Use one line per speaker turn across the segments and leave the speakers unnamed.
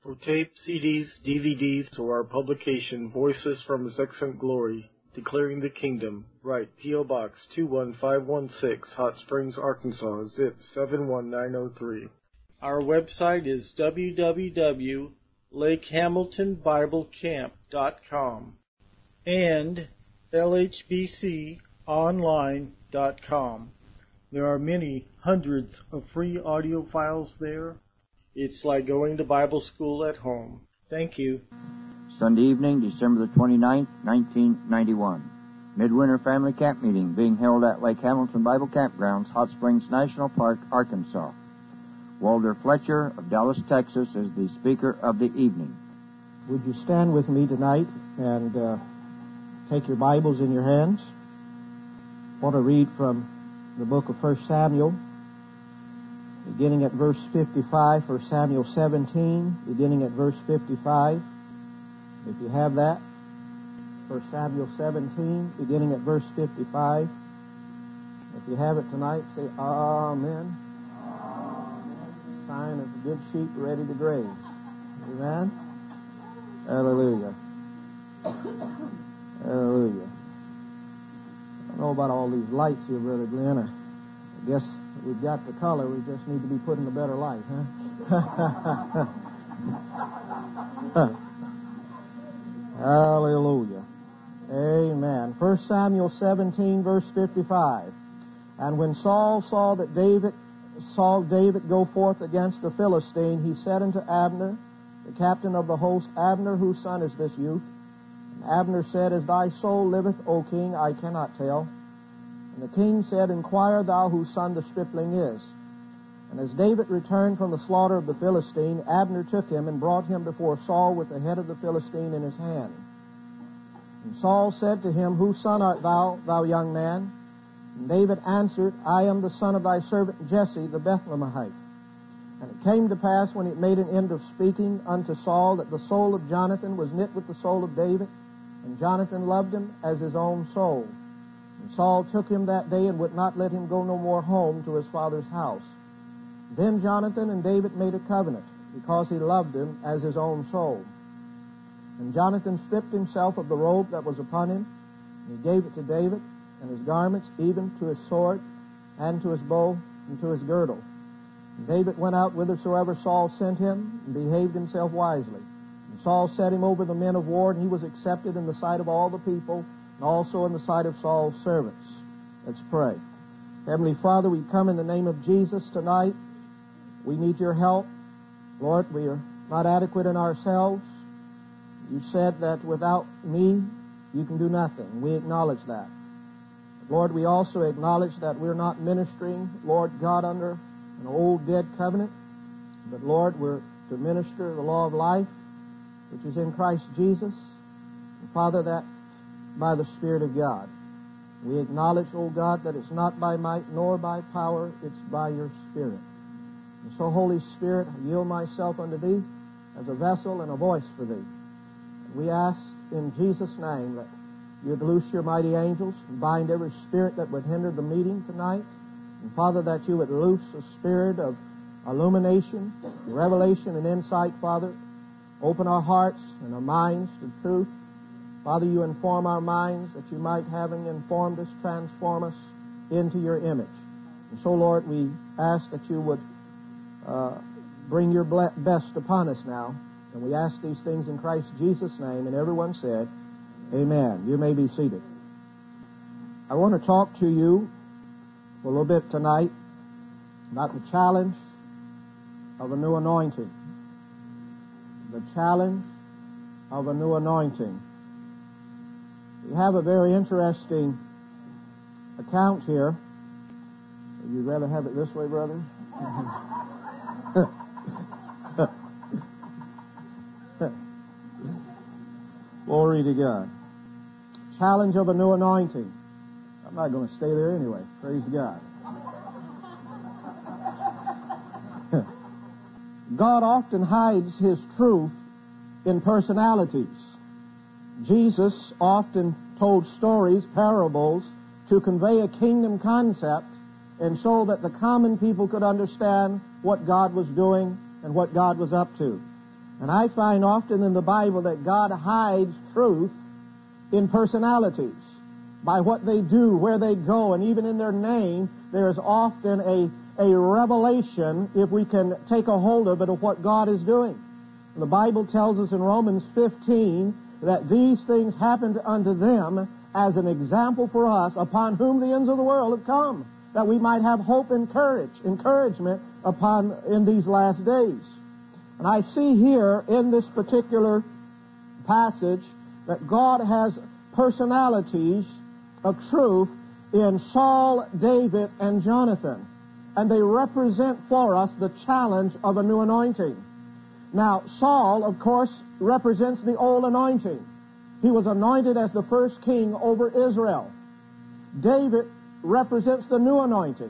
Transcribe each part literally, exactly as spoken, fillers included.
For tape, C Ds, D V Ds, or our publication, Voices from His Excellent Glory, Declaring the Kingdom, write P O. Box two one five one six, Hot Springs, Arkansas, zip seven one nine zero three. Our website is w w w dot lake hamilton bible camp dot com and l h b c online dot com. There are many hundreds of free audio files there. It's like going to Bible school at home. Thank you.
Sunday evening, December the twenty-ninth, nineteen ninety-one. Midwinter Family Camp Meeting being held at Lake Hamilton Bible Campgrounds, Hot Springs National Park, Arkansas. Walter Fletcher of Dallas, Texas is the speaker of the evening.
Would you stand with me tonight and uh, take your Bibles in your hands? I want to read from the book of First Samuel, beginning at verse fifty-five, First Samuel seventeen, beginning at verse fifty-five. If you have that, First Samuel seventeen, beginning at verse fifty-five. If you have it tonight, say Amen. Amen. Sign of a good sheep ready to graze. Amen. Hallelujah. Hallelujah. I don't know about all these lights here, Brother Glenn. I guess we've got the color. We just need to be put in a better light, huh? Hallelujah. Amen. First Samuel seventeen, verse fifty-five. And when Saul saw that David saw David go forth against the Philistine, he said unto Abner, the captain of the host, Abner, whose son is this youth? And Abner said, As thy soul liveth, O king, I cannot tell. And the king said, Inquire thou whose son the stripling is. And as David returned from the slaughter of the Philistine, Abner took him and brought him before Saul with the head of the Philistine in his hand. And Saul said to him, Whose son art thou, thou young man? And David answered, I am the son of thy servant Jesse the Bethlehemite. And it came to pass, when he had made an end of speaking unto Saul, that the soul of Jonathan was knit with the soul of David, and Jonathan loved him as his own soul. And Saul took him that day and would not let him go no more home to his father's house. Then Jonathan and David made a covenant, because he loved him as his own soul. And Jonathan stripped himself of the robe that was upon him, and he gave it to David, and his garments, even to his sword, and to his bow, and to his girdle. And David went out whithersoever Saul sent him, and behaved himself wisely. And Saul set him over the men of war, and he was accepted in the sight of all the people, and also in the sight of Saul's servants. Let's pray. Heavenly Father, we come in the name of Jesus tonight. We need your help. Lord, we are not adequate in ourselves. You said that without me, you can do nothing. We acknowledge that. Lord, we also acknowledge that we're not ministering, Lord God, under an old dead covenant, but Lord, we're to minister the law of life, which is in Christ Jesus. And Father, that by the Spirit of God. We acknowledge, O God, that it's not by might nor by power, it's by your Spirit. And so, Holy Spirit, I yield myself unto Thee as a vessel and a voice for Thee. And we ask in Jesus' name that You'd loose your mighty angels and bind every spirit that would hinder the meeting tonight. And Father, that You would loose a spirit of illumination, revelation, and insight, Father. Open our hearts and our minds to truth. Father, You inform our minds that You might, having informed us, transform us into Your image. And so, Lord, we ask that You would uh, bring Your best upon us now. And we ask these things in Christ Jesus' name. And everyone said, Amen. You may be seated. I want to talk to you for a little bit tonight about the challenge of a new anointing. The challenge of a new anointing. We have a very interesting account here. Would you rather have it this way, brother? Glory to God. Challenge of a new anointing. I'm not going to stay there anyway. Praise God. God often hides His truth in personalities. Jesus often told stories, parables, to convey a kingdom concept and so that the common people could understand what God was doing and what God was up to. And I find often in the Bible that God hides truth in personalities. By what they do, where they go, and even in their name, there is often a, a revelation, if we can take a hold of it, of what God is doing. The Bible tells us in Romans fifteen that these things happened unto them as an example for us, upon whom the ends of the world have come, that we might have hope and courage, encouragement upon in these last days. And I see here in this particular passage that God has personalities of truth in Saul, David, and Jonathan. And they represent for us the challenge of a new anointing. Now, Saul, of course, represents the old anointing. He was anointed as the first king over Israel. David represents the new anointing.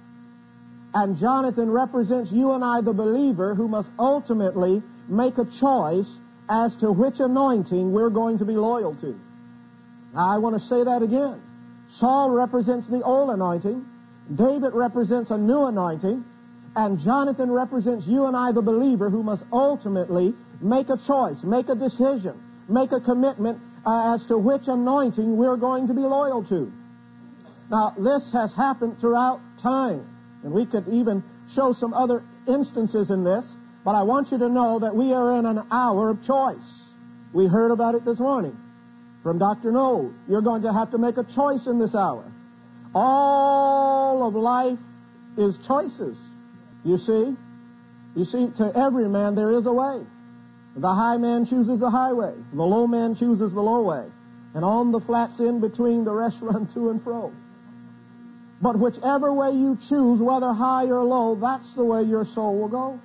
And Jonathan represents you and I, the believer, who must ultimately make a choice as to which anointing we're going to be loyal to. Now, I want to say that again. Saul represents the old anointing. David represents a new anointing. And Jonathan represents you and I, the believer, who must ultimately make a choice, make a decision, make a commitment uh, as to which anointing we're going to be loyal to. Now, this has happened throughout time. And we could even show some other instances in this. But I want you to know that we are in an hour of choice. We heard about it this morning from Doctor Knowles. You're going to have to make a choice in this hour. All of life is choices. You see? You see, to every man there is a way. The high man chooses the highway. The low man chooses the low way. And on the flats in between, the rest run to and fro. But whichever way you choose, whether high or low, that's the way your soul will go.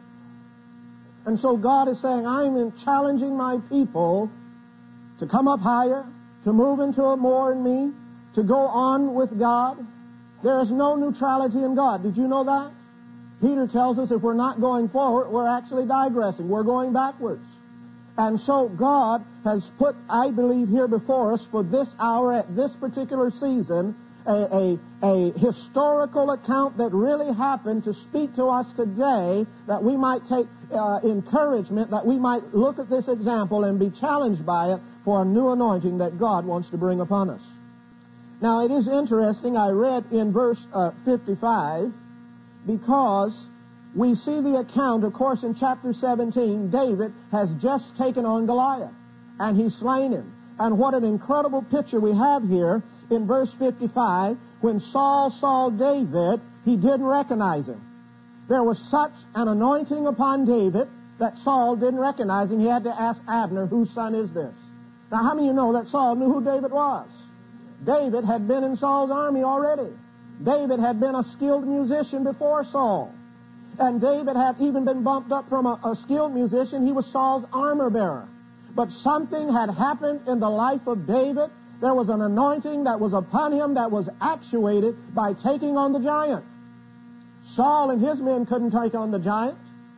And so God is saying, I'm in challenging my people to come up higher, to move into a more in me, to go on with God. There is no neutrality in God. Did you know that? Peter tells us if we're not going forward, we're actually digressing. We're going backwards. And so God has put, I believe, here before us for this hour at this particular season, a, a, a historical account that really happened to speak to us today, that we might take uh, encouragement, that we might look at this example and be challenged by it for a new anointing that God wants to bring upon us. Now, it is interesting, I read in verse uh, fifty-five, because we see the account, of course, in chapter seventeen, David has just taken on Goliath, and he's slain him. And what an incredible picture we have here in verse fifty-five. When Saul saw David, he didn't recognize him. There was such an anointing upon David that Saul didn't recognize him. He had to ask Abner, whose son is this? Now, how many of you know that Saul knew who David was? David had been in Saul's army already. David had been a skilled musician before Saul. And David had even been bumped up from a, a skilled musician. He was Saul's armor bearer. But something had happened in the life of David. There was an anointing that was upon him that was actuated by taking on the giant. Saul and his men couldn't take on the giant.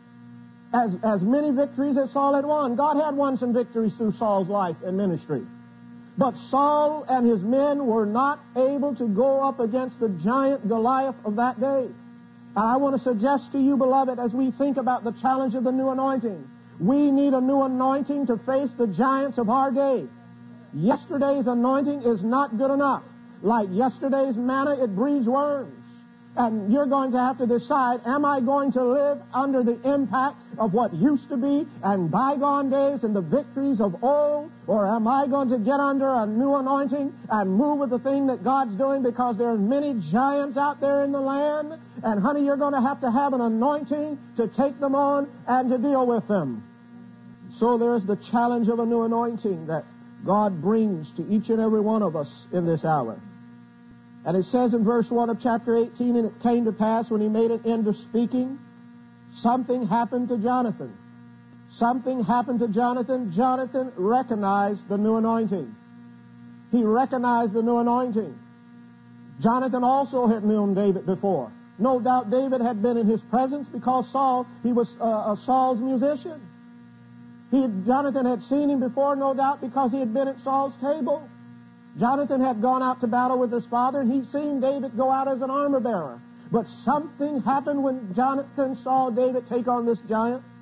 As, as many victories as Saul had won. God had won some victories through Saul's life and ministry. But Saul and his men were not able to go up against the giant Goliath of that day. And I want to suggest to you, beloved, as we think about the challenge of the new anointing, we need a new anointing to face the giants of our day. Yesterday's anointing is not good enough. Like yesterday's manna, it breeds worms. And you're going to have to decide, am I going to live under the impact of what used to be and bygone days and the victories of old? Or am I going to get under a new anointing and move with the thing that God's doing? Because there are many giants out there in the land. And honey, you're going to have to have an anointing to take them on and to deal with them. So there's the challenge of a new anointing that God brings to each and every one of us in this hour. And it says in verse one of chapter eighteen, and it came to pass when he made an end of speaking, something happened to Jonathan. Something happened to Jonathan. Jonathan recognized the new anointing. He recognized the new anointing. Jonathan also had known David before. No doubt David had been in his presence because Saul, he was uh, a Saul's musician. He, Jonathan had seen him before, no doubt, because he had been at Saul's table. Jonathan had gone out to battle with his father, and he'd seen David go out as an armor bearer. But something happened when Jonathan saw David take on this giant.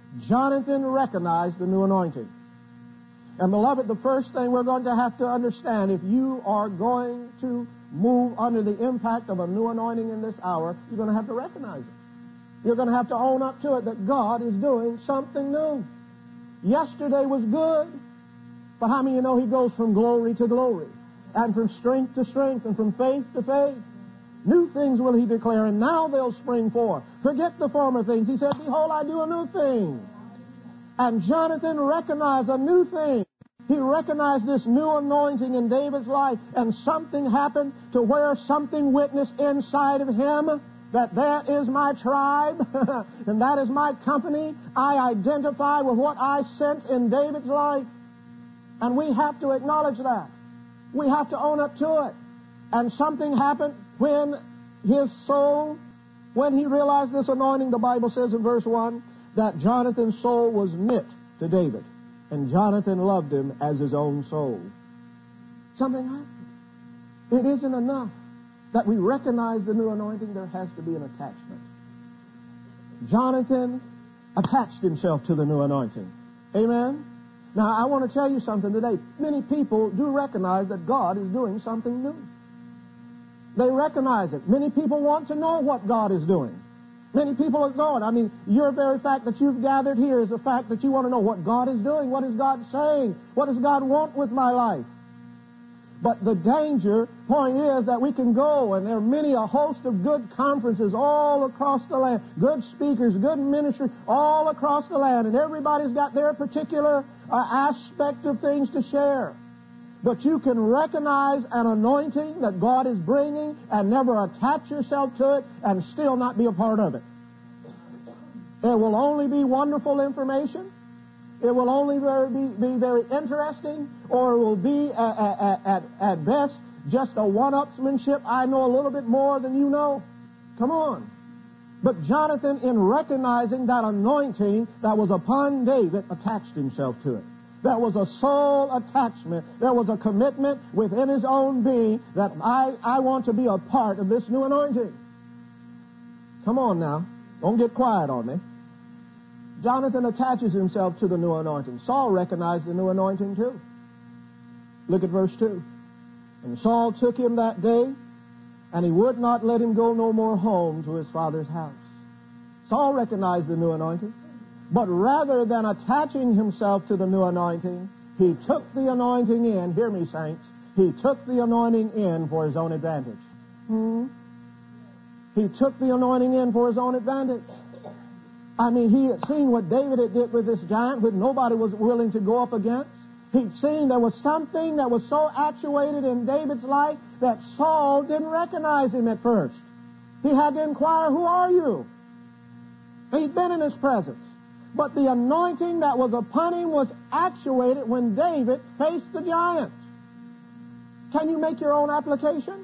Jonathan recognized the new anointing. And beloved, the first thing we're going to have to understand, if you are going to move under the impact of a new anointing in this hour, you're going to have to recognize it. You're going to have to own up to it that God is doing something new. Yesterday was good, but how many of you know He goes from glory to glory, and from strength to strength, and from faith to faith? New things will He declare, and now they'll spring forth. Forget the former things. He said, behold, I do a new thing. And Jonathan recognized a new thing. He recognized this new anointing in David's life, and something happened to where something witnessed inside of him that that is my tribe, and that is my company. I identify with what I sense in David's life. And we have to acknowledge that. We have to own up to it. And something happened when his soul, when he realized this anointing. The Bible says in verse one that Jonathan's soul was knit to David, and Jonathan loved him as his own soul. Something happened. It isn't enough that we recognize the new anointing. There has to be an attachment. Jonathan attached himself to the new anointing. Amen? Now, I want to tell you something today. Many people do recognize that God is doing something new. They recognize it. Many people want to know what God is doing. Many people are going. I mean, your very fact that you've gathered here is the fact that you want to know what God is doing. What is God saying? What does God want with my life? But the danger point is that we can go, and there are many, a host of good conferences all across the land, good speakers, good ministry all across the land, and everybody's got their particular uh, aspect of things to share. But you can recognize an anointing that God is bringing and never attach yourself to it and still not be a part of it. It will only be wonderful information. It will only be, be very interesting, or it will be, uh, at, at, at best, just a one-upsmanship. I know a little bit more than you know. Come on. But Jonathan, in recognizing that anointing that was upon David, attached himself to it. There was a soul attachment. There was a commitment within his own being that I, I want to be a part of this new anointing. Come on now. Don't get quiet on me. Jonathan attaches himself to the new anointing. Saul recognized the new anointing too. Look at verse two. And Saul took him that day, and he would not let him go no more home to his father's house. Saul recognized the new anointing. But rather than attaching himself to the new anointing, he took the anointing in. Hear me, saints. He took the anointing in for his own advantage. Hmm? He took the anointing in for his own advantage. I mean, he had seen what David had did with this giant, which nobody was willing to go up against. He'd seen there was something that was so actuated in David's life that Saul didn't recognize him at first. He had to inquire, who are you? He'd been in his presence. But the anointing that was upon him was actuated when David faced the giant. Can you make your own application?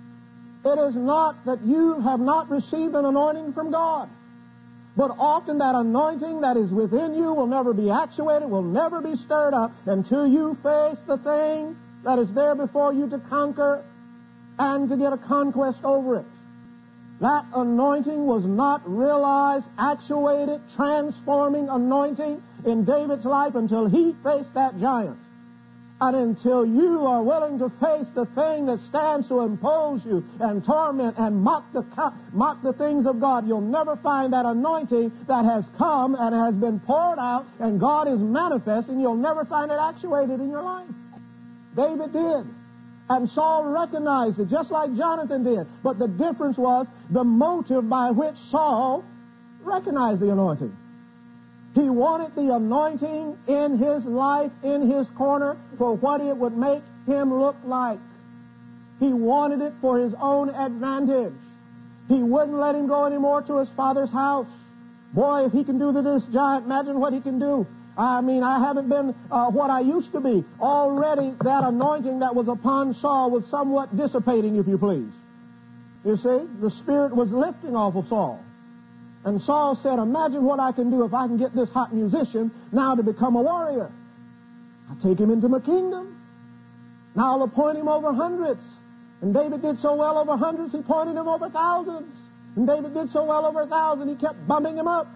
It is not that you have not received an anointing from God. But often that anointing that is within you will never be actuated, will never be stirred up until you face the thing that is there before you to conquer and to get a conquest over it. That anointing was not realized, actuated, transforming anointing in David's life until he faced that giant. And until you are willing to face the thing that stands to impose you and torment and mock the, mock the things of God, you'll never find that anointing that has come and has been poured out and God is manifesting. You'll never find it actuated in your life. David did. And Saul recognized it, just like Jonathan did. But the difference was the motive by which Saul recognized the anointing. He wanted the anointing in his life, in his corner, for what it would make him look like. He wanted it for his own advantage. He wouldn't let him go anymore to his father's house. Boy, if he can do to this giant, imagine what he can do. I mean, I haven't been uh, what I used to be. Already that anointing that was upon Saul was somewhat dissipating, if you please. You see, the Spirit was lifting off of Saul. And Saul said, imagine what I can do if I can get this hot musician now to become a warrior. I'll take him into my kingdom. Now I'll appoint him over hundreds. And David did so well over hundreds, he appointed him over thousands. And David did so well over a thousand, he kept bumping him up.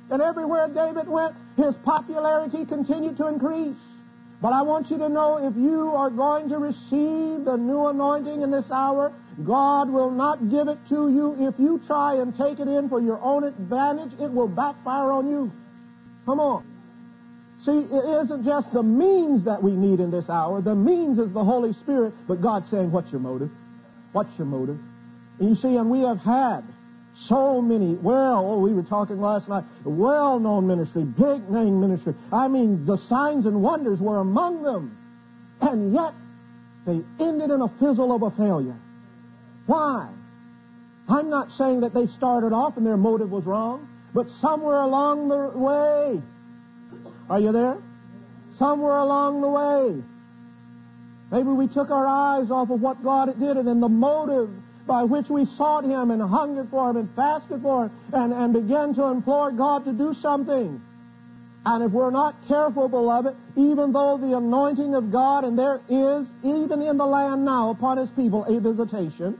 And everywhere David went, his popularity continued to increase. But I want you to know, if you are going to receive the new anointing in this hour, God will not give it to you. If you try and take it in for your own advantage, it will backfire on you. Come on. See, it isn't just the means that we need in this hour. The means is the Holy Spirit. But God's saying, what's your motive? What's your motive? And you see, and we have had so many, well, oh, we were talking last night, well-known ministry, big-name ministry. I mean, the signs and wonders were among them. And yet, they ended in a fizzle of a failure. Why? I'm not saying that they started off and their motive was wrong, but somewhere along the way, are you there? Somewhere along the way, maybe we took our eyes off of what God did, and then the motive by which we sought Him and hungered for Him and fasted for Him and, and began to implore God to do something. And if we're not careful, beloved, even though the anointing of God, and there is, even in the land now, upon His people, a visitation,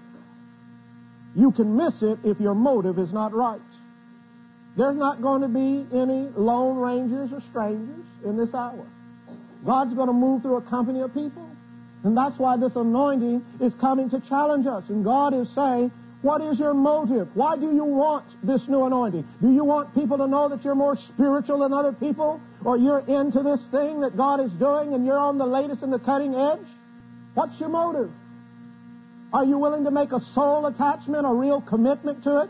you can miss it if your motive is not right. There's not going to be any lone rangers or strangers in this hour. God's going to move through a company of people. And that's why this anointing is coming to challenge us. And God is saying, what is your motive? Why do you want this new anointing? Do you want people to know that you're more spiritual than other people? Or you're into this thing that God is doing and you're on the latest and the cutting edge? What's your motive? Are you willing to make a soul attachment, a real commitment to it?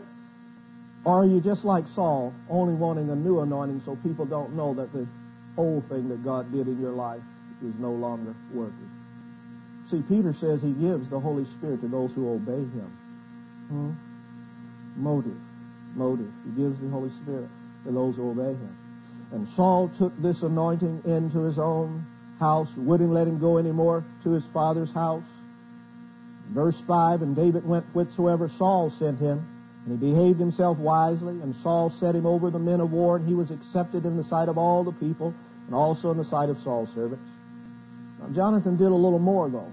Or are you just like Saul, only wanting a new anointing so people don't know that the old thing that God did in your life is no longer working? See, Peter says He gives the Holy Spirit to those who obey Him. Hmm? Motive. Motive. He gives the Holy Spirit to those who obey Him. And Saul took this anointing into his own house, wouldn't let him go anymore to his father's house. Verse five, and David went whithersoever Saul sent him, and he behaved himself wisely, and Saul set him over the men of war, and he was accepted in the sight of all the people, and also in the sight of Saul's servants. Now, Jonathan did a little more, though.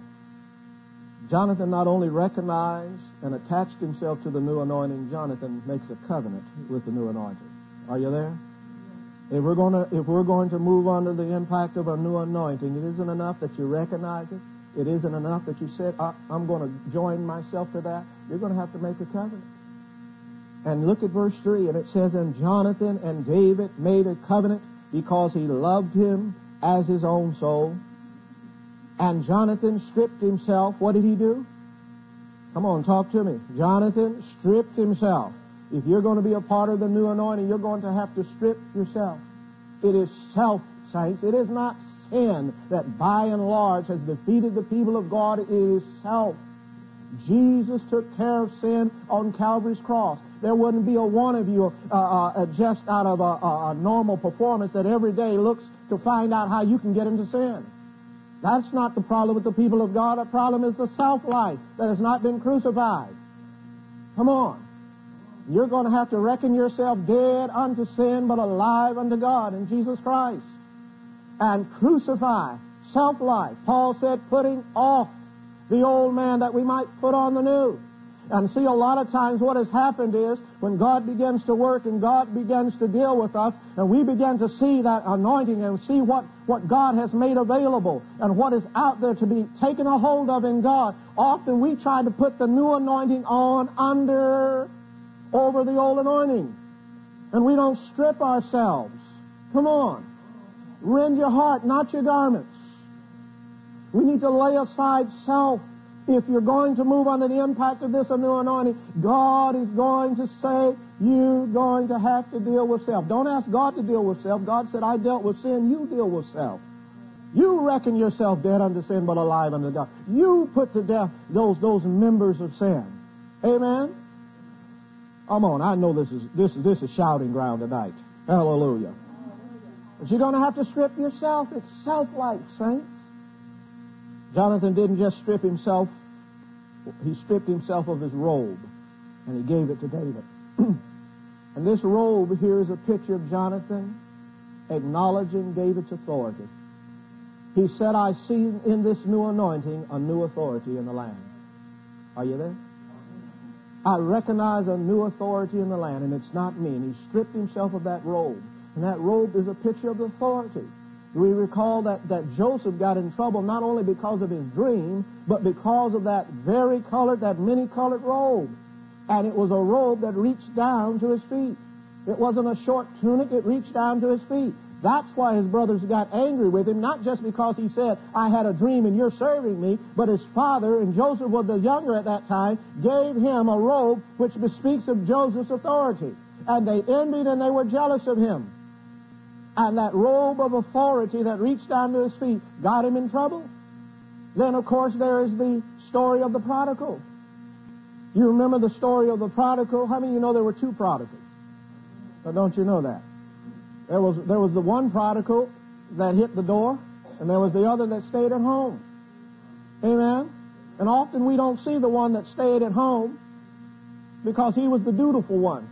Jonathan not only recognized and attached himself to the new anointing, Jonathan makes a covenant with the new anointing. Are you there? If we're going to, if we're going to move under the impact of a new anointing, it isn't enough that you recognize it. It isn't enough that you said, I'm going to join myself to that. You're going to have to make a covenant. And look at verse three, and it says, and Jonathan and David made a covenant because he loved him as his own soul. And Jonathan stripped himself. What did he do? Come on, talk to me. Jonathan stripped himself. If you're going to be a part of the new anointing, you're going to have to strip yourself. It is self, saints. It is not sin that by and large has defeated the people of God. It is self. Jesus took care of sin on Calvary's cross. There wouldn't be a one of you uh, uh, just out of a, a, a normal performance that every day looks to find out how you can get into sin. That's not the problem with the people of God. The problem is the self-life that has not been crucified. Come on. You're going to have to reckon yourself dead unto sin, but alive unto God in Jesus Christ. And crucify self-life. Paul said, putting off the old man that we might put on the new. And see, a lot of times what has happened is when God begins to work and God begins to deal with us and we begin to see that anointing and see what, what God has made available and what is out there to be taken a hold of in God, often we try to put the new anointing on under, over the old anointing. And we don't strip ourselves. Come on. Rend your heart, not your garments. We need to lay aside self. If you're going to move under the impact of this new anointing, God is going to say, you're going to have to deal with self. Don't ask God to deal with self. God said, I dealt with sin, you deal with self. You reckon yourself dead unto sin, but alive unto God. You put to death those, those members of sin. Amen? Come on, I know this is, this, this is shouting ground tonight. Hallelujah. But you're going to have to strip yourself. It's self-life, saints. Jonathan didn't just strip himself. He stripped himself of his robe, and he gave it to David. And this robe here is a picture of Jonathan acknowledging David's authority. He said, I see in this new anointing a new authority in the land. Are you there? I recognize a new authority in the land, and it's not me. And he stripped himself of that robe. And that robe is a picture of authority. We recall that, that Joseph got in trouble not only because of his dream, but because of that vari-colored, that many-colored robe. And it was a robe that reached down to his feet. It wasn't a short tunic, it reached down to his feet. That's why his brothers got angry with him, not just because he said, I had a dream and you're serving me, but his father, and Joseph was the younger at that time, gave him a robe which bespeaks of Joseph's authority. And they envied and they were jealous of him. And that robe of authority that reached down to his feet got him in trouble. Then, of course, there is the story of the prodigal. You remember the story of the prodigal? How many of you know there were two prodigals? Or don't you know that? There was, there was the one prodigal that hit the door, and there was the other that stayed at home. Amen? And often we don't see the one that stayed at home because he was the dutiful one.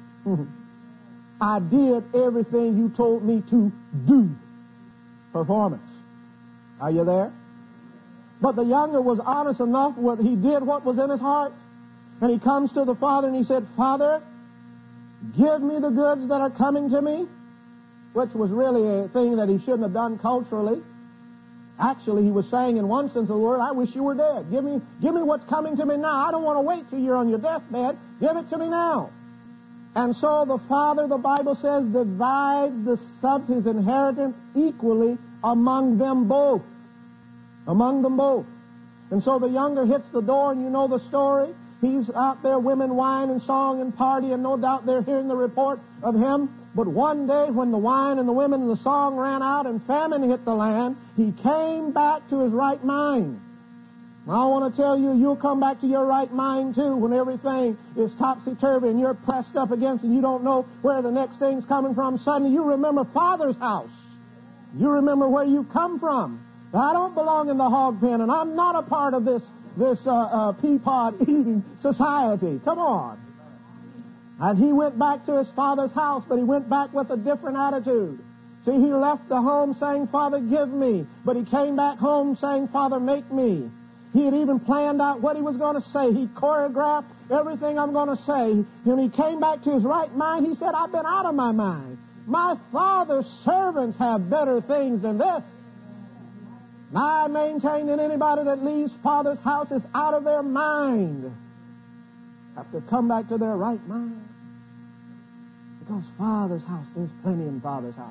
I did everything you told me to do. Performance. Are you there? But the younger was honest enough that he did what was in his heart. And he comes to the father and he said, Father, give me the goods that are coming to me, which was really a thing that he shouldn't have done culturally. Actually, he was saying in one sense of the word, I wish you were dead. Give me, give me what's coming to me now. I don't want to wait till you're on your deathbed. Give it to me now. And so the father, the Bible says, divides the sub, his inheritance equally among them both. Among them both. And so the younger hits the door, and you know the story. He's out there, women, wine, and song, and party, and no doubt they're hearing the report of him. But one day, when the wine and the women and the song ran out and famine hit the land, he came back to his right mind. I want to tell you, you'll come back to your right mind, too, when everything is topsy-turvy and you're pressed up against and you don't know where the next thing's coming from. Suddenly, you remember Father's house. You remember where you come from. I don't belong in the hog pen, and I'm not a part of this this uh, uh, pea-pod eating society. Come on. And he went back to his father's house, but he went back with a different attitude. See, he left the home saying, Father, give me. But he came back home saying, Father, make me. He had even planned out what he was going to say. He choreographed everything I'm going to say. When he came back to his right mind, he said, I've been out of my mind. My Father's servants have better things than this. And I maintain that anybody that leaves Father's house is out of their mind. Have to come back to their right mind. Because Father's house, there's plenty in Father's house.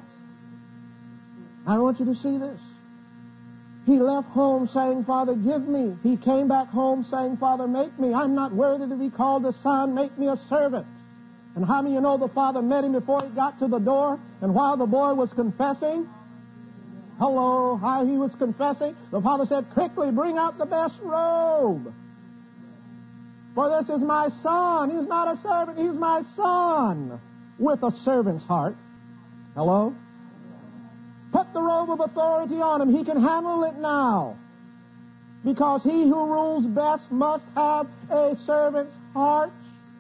I want you to see this. He left home saying, Father, give me. He came back home saying, Father, make me. I'm not worthy to be called a son. Make me a servant. And how many of you know the father met him before he got to the door? And while the boy was confessing, hello, how he was confessing, the father said, quickly bring out the best robe. For this is my son. He's not a servant. He's my son. With a servant's heart. Hello? Put the robe of authority on him. He can handle it now. Because he who rules best must have a servant's heart.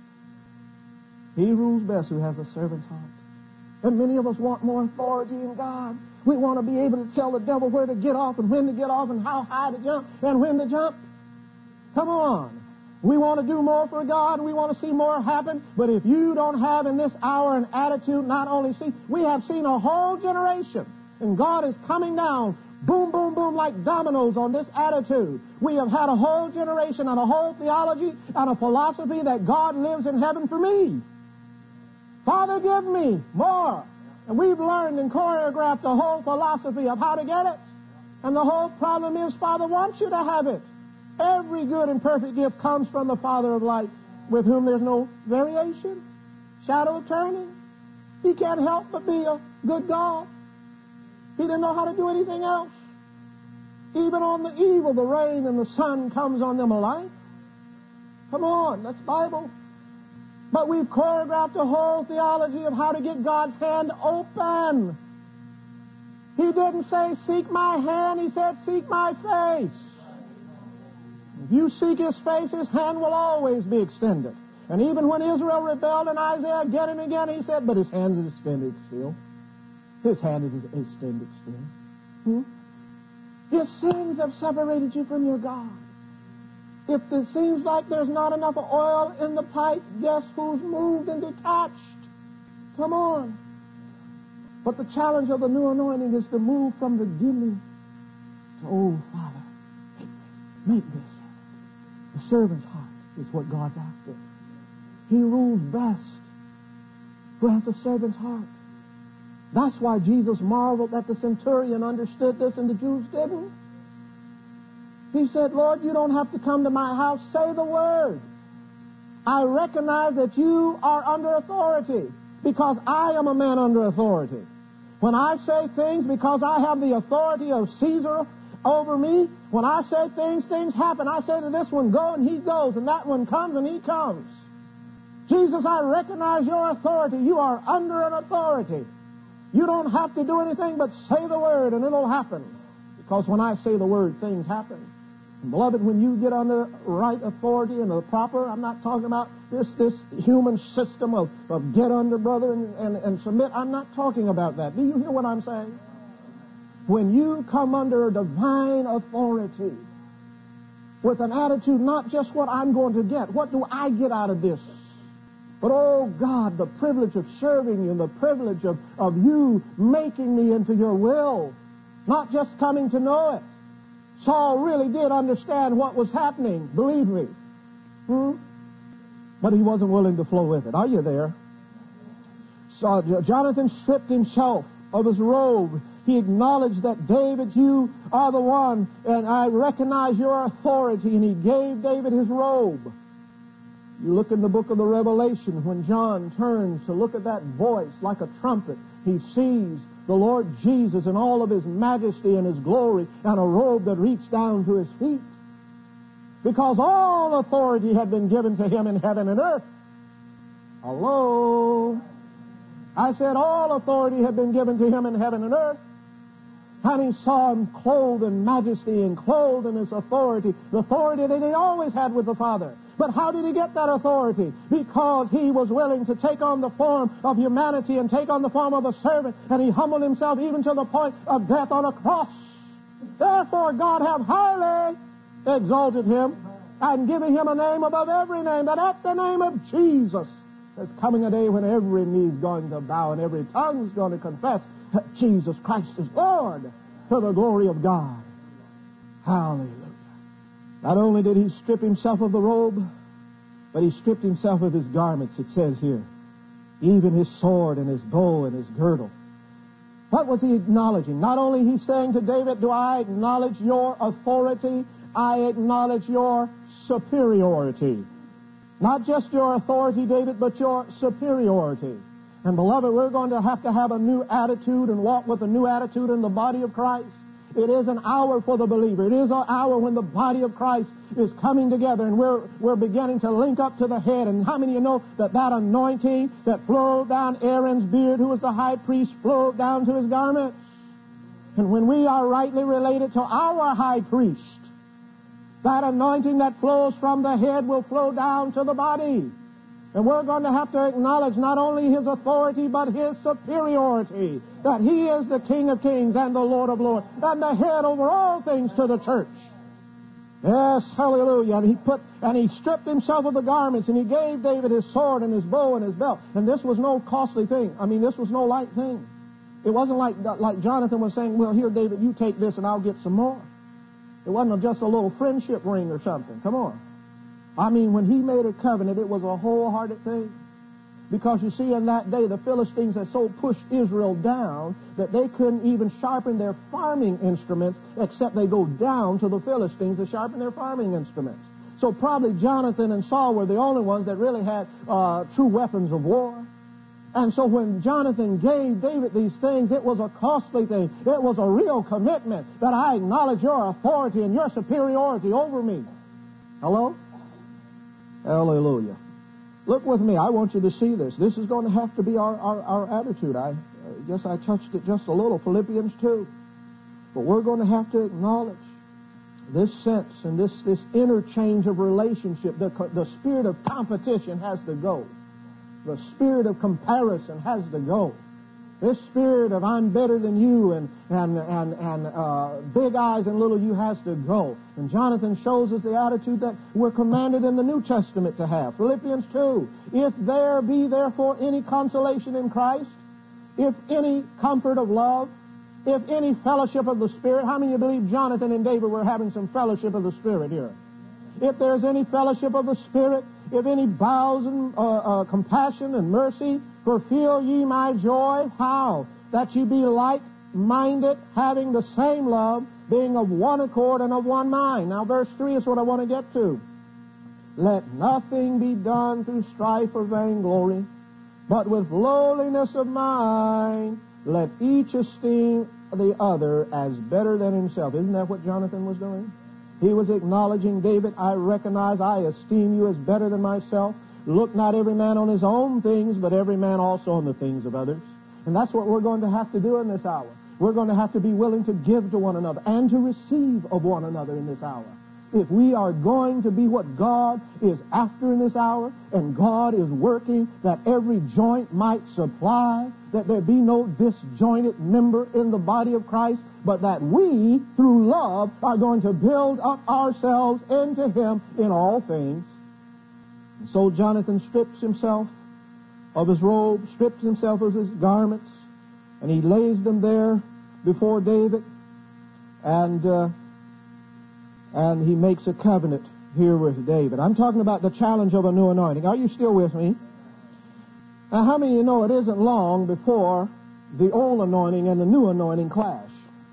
He rules best who has a servant's heart. And many of us want more authority in God. We want to be able to tell the devil where to get off and when to get off and how high to jump and when to jump. Come on. We want to do more for God. We want to see more happen. But if you don't have in this hour an attitude, not only see, we have seen a whole generation. And God is coming down, boom, boom, boom, like dominoes on this attitude. We have had a whole generation and a whole theology and a philosophy that God lives in heaven for me. Father, give me more. And we've learned and choreographed a whole philosophy of how to get it. And the whole problem is, Father wants you to have it. Every good and perfect gift comes from the Father of light, with whom there's no variation, shadow of turning. He can't help but be a good God. He didn't know how to do anything else. Even on the evil, the rain and the sun comes on them alike. Come on, that's Bible. But we've choreographed a whole theology of how to get God's hand open. He didn't say, seek my hand. He said, seek my face. If you seek His face, His hand will always be extended. And even when Israel rebelled in Isaiah again and again, He said, but His hand is extended still. His hand is extended still. Hmm? Your sins have separated you from your God. If it seems like there's not enough oil in the pipe, guess who's moved and detached? Come on. But the challenge of the new anointing is to move from the giving to, oh, Father, make, make this. The servant's heart is what God's after. He rules best who has a servant's heart. That's why Jesus marveled that the centurion understood this and the Jews didn't. He said, Lord, you don't have to come to my house. Say the word. I recognize that you are under authority because I am a man under authority. When I say things because I have the authority of Caesar over me, when I say things, things happen. I say to this one, go, and he goes, and that one comes, and he comes. Jesus, I recognize your authority. You are under an authority. You don't have to do anything but say the word, and it'll happen. Because when I say the word, things happen. And beloved, when you get under right authority and the proper, I'm not talking about this this human system of, of get under, brother, and, and, and submit. I'm not talking about that. Do you hear what I'm saying? When you come under divine authority with an attitude, not just what I'm going to get, what do I get out of this? But, oh, God, the privilege of serving you and the privilege of, of you making me into your will, not just coming to know it. Saul really did understand what was happening, believe me. Hmm? But he wasn't willing to flow with it. Are you there? So Jonathan stripped himself of his robe. He acknowledged that, David, you are the one, and I recognize your authority, and he gave David his robe. You look in the book of the Revelation, when John turns to look at that voice like a trumpet, he sees the Lord Jesus in all of his majesty and his glory, and a robe that reached down to his feet. Because all authority had been given to him in heaven and earth. Hello? I said all authority had been given to him in heaven and earth. And he saw him clothed in majesty and clothed in his authority, the authority that he always had with the Father. But how did he get that authority? Because he was willing to take on the form of humanity and take on the form of a servant, and he humbled himself even to the point of death on a cross. Therefore God hath highly exalted him and given him a name above every name, that at the name of Jesus there's coming a day when every knee is going to bow and every tongue is going to confess that Jesus Christ is Lord, to the glory of God. Hallelujah. Not only did he strip himself of the robe, but he stripped himself of his garments, it says here. Even his sword and his bow and his girdle. What was he acknowledging? Not only he's saying to David, do I acknowledge your authority, I acknowledge your superiority. Not just your authority, David, but your superiority. And beloved, we're going to have to have a new attitude and walk with a new attitude in the body of Christ. It is an hour for the believer. It is an hour when the body of Christ is coming together and we're we're beginning to link up to the head. And how many of you know that that anointing that flowed down Aaron's beard, who was the high priest, flowed down to his garments? And when we are rightly related to our high priest, that anointing that flows from the head will flow down to the body. And we're going to have to acknowledge not only his authority, but his superiority. That he is the King of kings and the Lord of lords, and the head over all things to the church. Yes, hallelujah. And he put, and he stripped himself of the garments, and he gave David his sword and his bow and his belt. And this was no costly thing. I mean, this was no light thing. It wasn't like, like Jonathan was saying, well, here, David, you take this and I'll get some more. It wasn't just a little friendship ring or something. Come on. I mean, when he made a covenant, it was a wholehearted thing. Because you see, in that day, the Philistines had so pushed Israel down that they couldn't even sharpen their farming instruments, except they go down to the Philistines to sharpen their farming instruments. So probably Jonathan and Saul were the only ones that really had uh, true weapons of war. And so when Jonathan gave David these things, it was a costly thing. It was a real commitment that I acknowledge your authority and your superiority over me. Hello? Hallelujah. Look with me. I want you to see this. This is going to have to be our, our, our attitude. I guess I touched it just a little. Philippians two. But we're going to have to acknowledge this sense and this, this interchange of relationship. The, the spirit of competition has to go. The spirit of comparison has to go. This spirit of I'm better than you and, and, and, and uh, big eyes and little you has to go. And Jonathan shows us the attitude that we're commanded in the New Testament to have. Philippians two, if there be therefore any consolation in Christ, if any comfort of love, if any fellowship of the Spirit. How many of you believe Jonathan and David were having some fellowship of the Spirit here? If there's any fellowship of the Spirit, if any bowels and uh, uh, compassion and mercy, fulfill ye my joy. How? That ye be like-minded, having the same love, being of one accord and of one mind. Now, verse three is what I want to get to. Let nothing be done through strife or vainglory, but with lowliness of mind, let each esteem the other as better than himself. Isn't that what Jonathan was doing? He was acknowledging, David, I recognize, I esteem you as better than myself. Look not every man on his own things, but every man also on the things of others. And that's what we're going to have to do in this hour. We're going to have to be willing to give to one another and to receive of one another in this hour. If we are going to be what God is after in this hour, and God is working that every joint might supply, that there be no disjointed member in the body of Christ, but that we, through love, are going to build up ourselves into Him in all things. And so Jonathan strips himself of his robe, strips himself of his garments, and he lays them there before David, and uh, and he makes a covenant here with David. I'm talking about the challenge of a new anointing. Are you still with me? Now, how many of you know it isn't long before the old anointing and the new anointing clash?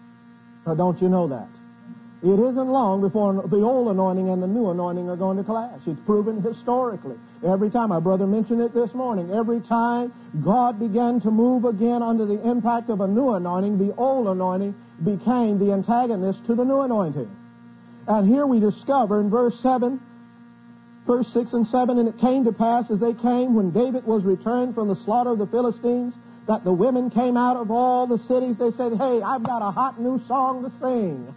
Or don't you know that? It isn't long before the old anointing and the new anointing are going to clash. It's proven historically. Every time, my brother mentioned it this morning, every time God began to move again under the impact of a new anointing, the old anointing became the antagonist to the new anointing. And here we discover in verse seven, verse six and seven, and it came to pass as they came when David was returned from the slaughter of the Philistines, that the women came out of all the cities. They said, hey, I've got a hot new song to sing.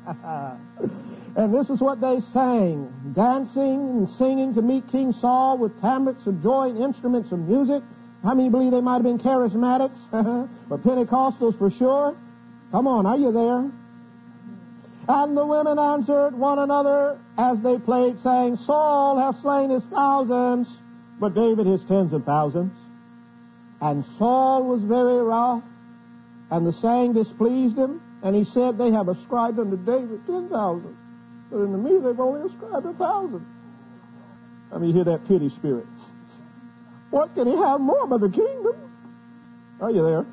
And this is what they sang, dancing and singing to meet King Saul with tabrets of joy and instruments of music. How many believe they might have been charismatics? But Pentecostals for sure. Come on, are you there? And the women answered one another as they played, saying, Saul hath slain his thousands, but David his tens of thousands. And Saul was very wroth, and the saying displeased him, and he said, they have ascribed unto David ten thousand, but unto me they've only ascribed a thousand. I mean, you hear that pity spirit. What can he have more but the kingdom? Are you there?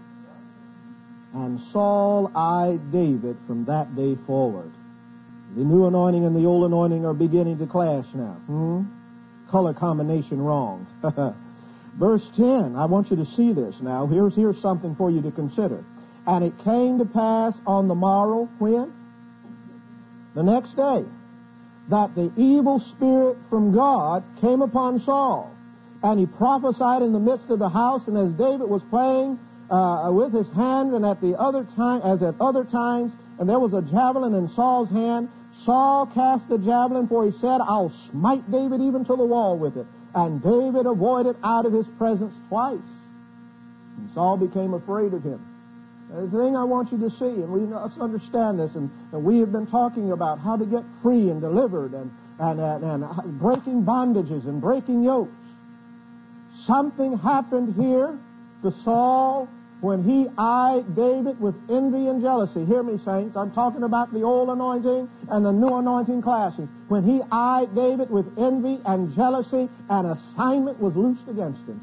And Saul eyed David from that day forward. The new anointing and the old anointing are beginning to clash now. Hmm? Color combination wrong. Verse ten, I want you to see this now. Here's, here's something for you to consider. And it came to pass on the morrow, when? The next day, that the evil spirit from God came upon Saul. And he prophesied in the midst of the house, and as David was playing Uh, with his hand, and at the other time, as at other times, and there was a javelin in Saul's hand. Saul cast the javelin, for he said, I'll smite David even to the wall with it. And David avoided out of his presence twice. And Saul became afraid of him. There's the thing I want you to see, and we must understand this, and, and we have been talking about how to get free and delivered, and, and, and, and breaking bondages and breaking yokes. Something happened here to Saul when he eyed David with envy and jealousy. Hear me, saints. I'm talking about the old anointing and the new anointing clashing. When he eyed David with envy and jealousy, an assignment was loosed against him.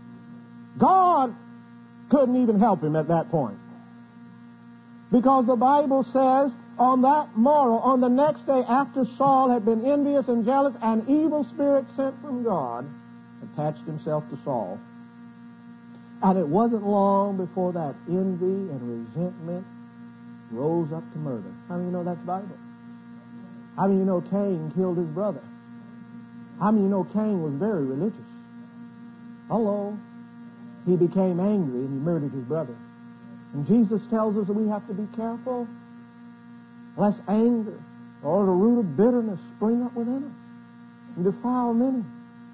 God couldn't even help him at that point. Because the Bible says, on that morrow, on the next day after Saul had been envious and jealous, an evil spirit sent from God attached himself to Saul. And it wasn't long before that envy and resentment rose up to murder. How many of you know that's Bible? How many of you know Cain killed his brother? How many of you know Cain was very religious? Hello. He became angry and he murdered his brother. And Jesus tells us that we have to be careful lest anger or the root of bitterness spring up within us and defile many.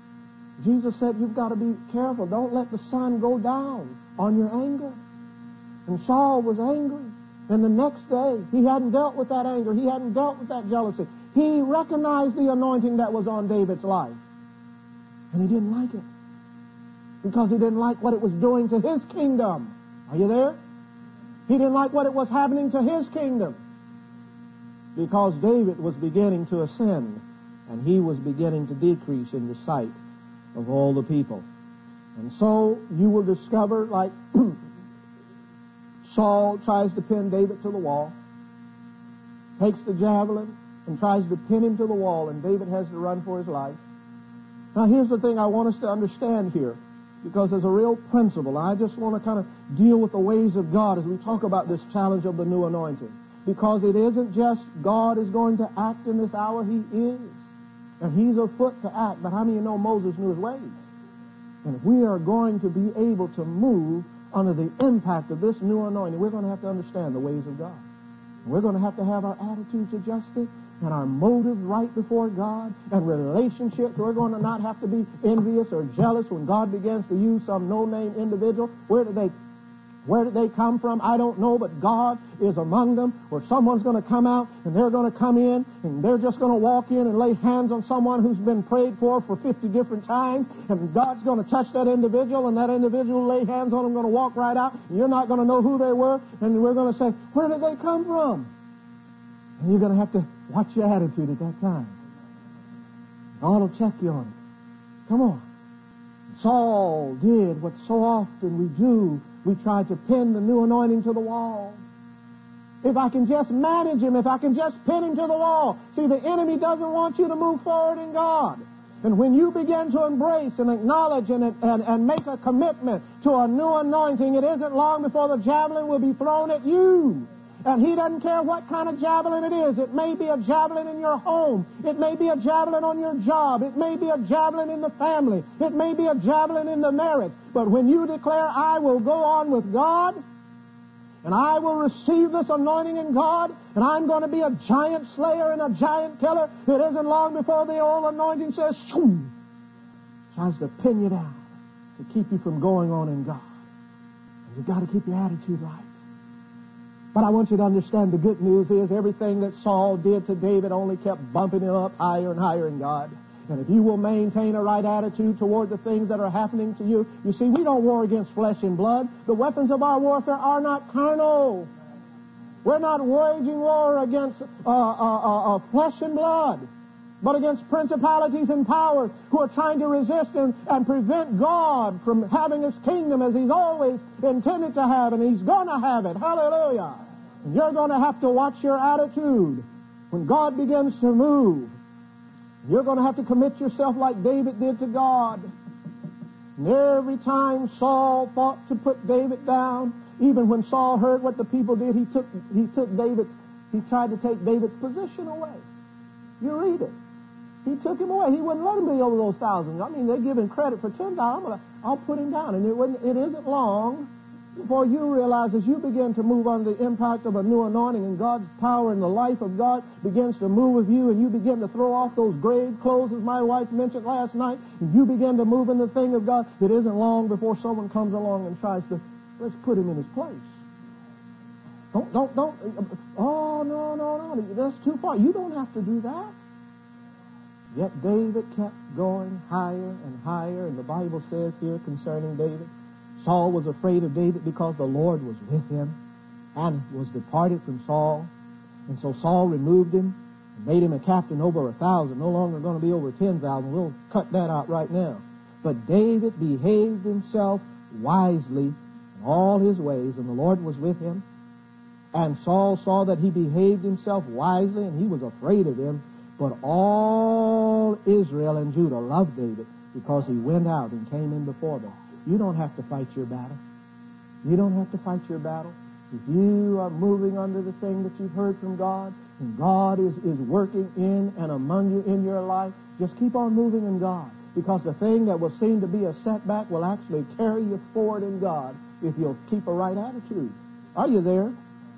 Jesus said you've got to be careful. Don't let the sun go down on your anger. And Saul was angry. And the next day, he hadn't dealt with that anger. He hadn't dealt with that jealousy. He recognized the anointing that was on David's life. And he didn't like it. Because he didn't like what it was doing to his kingdom. Are you there? He didn't like what it was happening to his kingdom. Because David was beginning to ascend. And he was beginning to decrease in the sight of all the people. And so you will discover, like Saul tries to pin David to the wall, takes the javelin and tries to pin him to the wall, and David has to run for his life. Now here's the thing I want us to understand here, because there's a real principle. I just want to kind of deal with the ways of God as we talk about this challenge of the new anointing. Because it isn't just God is going to act in this hour, He is. And He's afoot to act. But how many of you know Moses knew his ways? And if we are going to be able to move under the impact of this new anointing, we're going to have to understand the ways of God. We're going to have to have our attitudes adjusted and our motives right before God and relationships. We're going to not have to be envious or jealous when God begins to use some no-name individual. Where did they Where did they come from? I don't know, but God is among them. Or someone's going to come out and they're going to come in and they're just going to walk in and lay hands on someone who's been prayed for for fifty different times, and God's going to touch that individual, and that individual lay hands on them, going to walk right out, and you're not going to know who they were, and we're going to say, where did they come from? And you're going to have to watch your attitude at that time. God will check you on it. Come on. Saul did what so often we do. We try to pin the new anointing to the wall. If I can just manage him, if I can just pin him to the wall. See, the enemy doesn't want you to move forward in God. And when you begin to embrace and acknowledge and, and, and make a commitment to a new anointing, it isn't long before the javelin will be thrown at you. And he doesn't care what kind of javelin it is. It may be a javelin in your home. It may be a javelin on your job. It may be a javelin in the family. It may be a javelin in the marriage. But when you declare, I will go on with God, and I will receive this anointing in God, and I'm going to be a giant slayer and a giant killer, it isn't long before the old anointing says, shoo, tries to pin you down to keep you from going on in God. And you've got to keep your attitude right. But I want you to understand the good news is everything that Saul did to David only kept bumping him up higher and higher in God. And if you will maintain a right attitude toward the things that are happening to you, you see, we don't war against flesh and blood. The weapons of our warfare are not carnal. We're not waging war against uh, uh, uh, uh, flesh and blood, but against principalities and powers who are trying to resist and, and prevent God from having His kingdom as He's always intended to have, and He's going to have it. Hallelujah. And you're going to have to watch your attitude when God begins to move. You're going to have to commit yourself like David did to God. And every time Saul fought to put David down, even when Saul heard what the people did, he took he took David's, he tried to take David's position away. You read it. He took him away. He wouldn't let him be over those thousands. I mean, they give him credit for ten thousand. I'll put him down. And it, wouldn't, it isn't long before you realize, as you begin to move under the impact of a new anointing and God's power and the life of God begins to move with you, and you begin to throw off those grave clothes, as my wife mentioned last night, and you begin to move in the thing of God, it isn't long before someone comes along and tries to, let's put him in his place. Don't, don't, don't, oh, no, no, no, that's too far. You don't have to do that. Yet David kept going higher and higher, and the Bible says here concerning David, Saul was afraid of David because the Lord was with him and was departed from Saul. And so Saul removed him and made him a captain over a thousand, no longer going to be over ten thousand. We'll cut that out right now. But David behaved himself wisely in all his ways, and the Lord was with him. And Saul saw that he behaved himself wisely, and he was afraid of him. But all Israel and Judah loved David because he went out and came in before them. You don't have to fight your battle. You don't have to fight your battle. If you are moving under the thing that you've heard from God, and God is, is working in and among you in your life, just keep on moving in God. Because the thing that will seem to be a setback will actually carry you forward in God if you'll keep a right attitude. Are you there?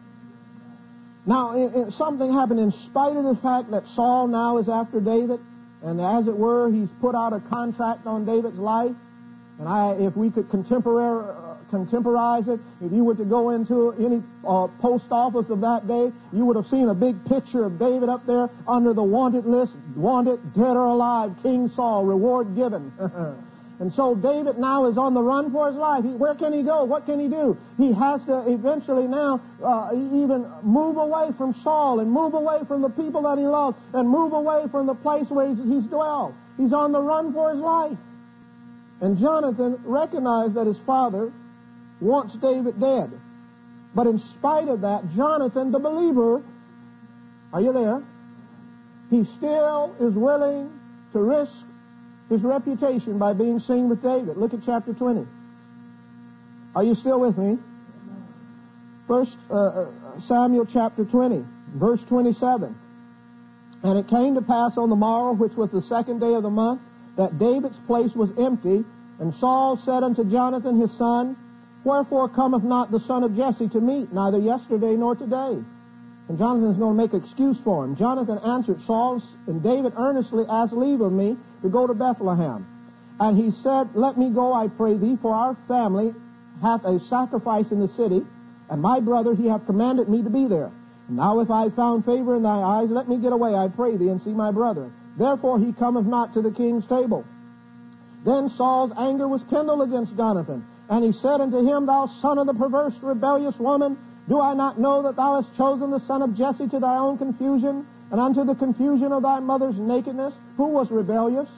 Now, it, it, something happened in spite of the fact that Saul now is after David, and as it were, he's put out a contract on David's life. And I, if we could contemporary, uh, contemporize it, if you were to go into any uh, post office of that day, you would have seen a big picture of David up there under the wanted list, wanted, dead or alive, King Saul, reward given. And so David now is on the run for his life. He, where can he go? What can he do? He has to eventually now uh, even move away from Saul and move away from the people that he loves and move away from the place where he's, he's dwelled. He's on the run for his life. And Jonathan recognized that his father wants David dead. But in spite of that, Jonathan, the believer, are you there? He still is willing to risk his reputation by being seen with David. Look at chapter twenty. Are you still with me? First uh, Samuel chapter twenty, verse twenty-seven. And it came to pass on the morrow, which was the second day of the month, that David's place was empty. And Saul said unto Jonathan his son, Wherefore cometh not the son of Jesse to meet, neither yesterday nor today? And Jonathan is going to make an excuse for him. Jonathan answered Saul, and David earnestly asked leave of me to go to Bethlehem. And he said, Let me go, I pray thee, for our family hath a sacrifice in the city, and my brother, he hath commanded me to be there. And now if I have found favor in thy eyes, let me get away, I pray thee, and see my brother. Therefore he cometh not to the king's table. Then Saul's anger was kindled against Jonathan, and he said unto him, Thou son of the perverse, rebellious woman, do I not know that thou hast chosen the son of Jesse to thy own confusion, and unto the confusion of thy mother's nakedness? Who was rebellious?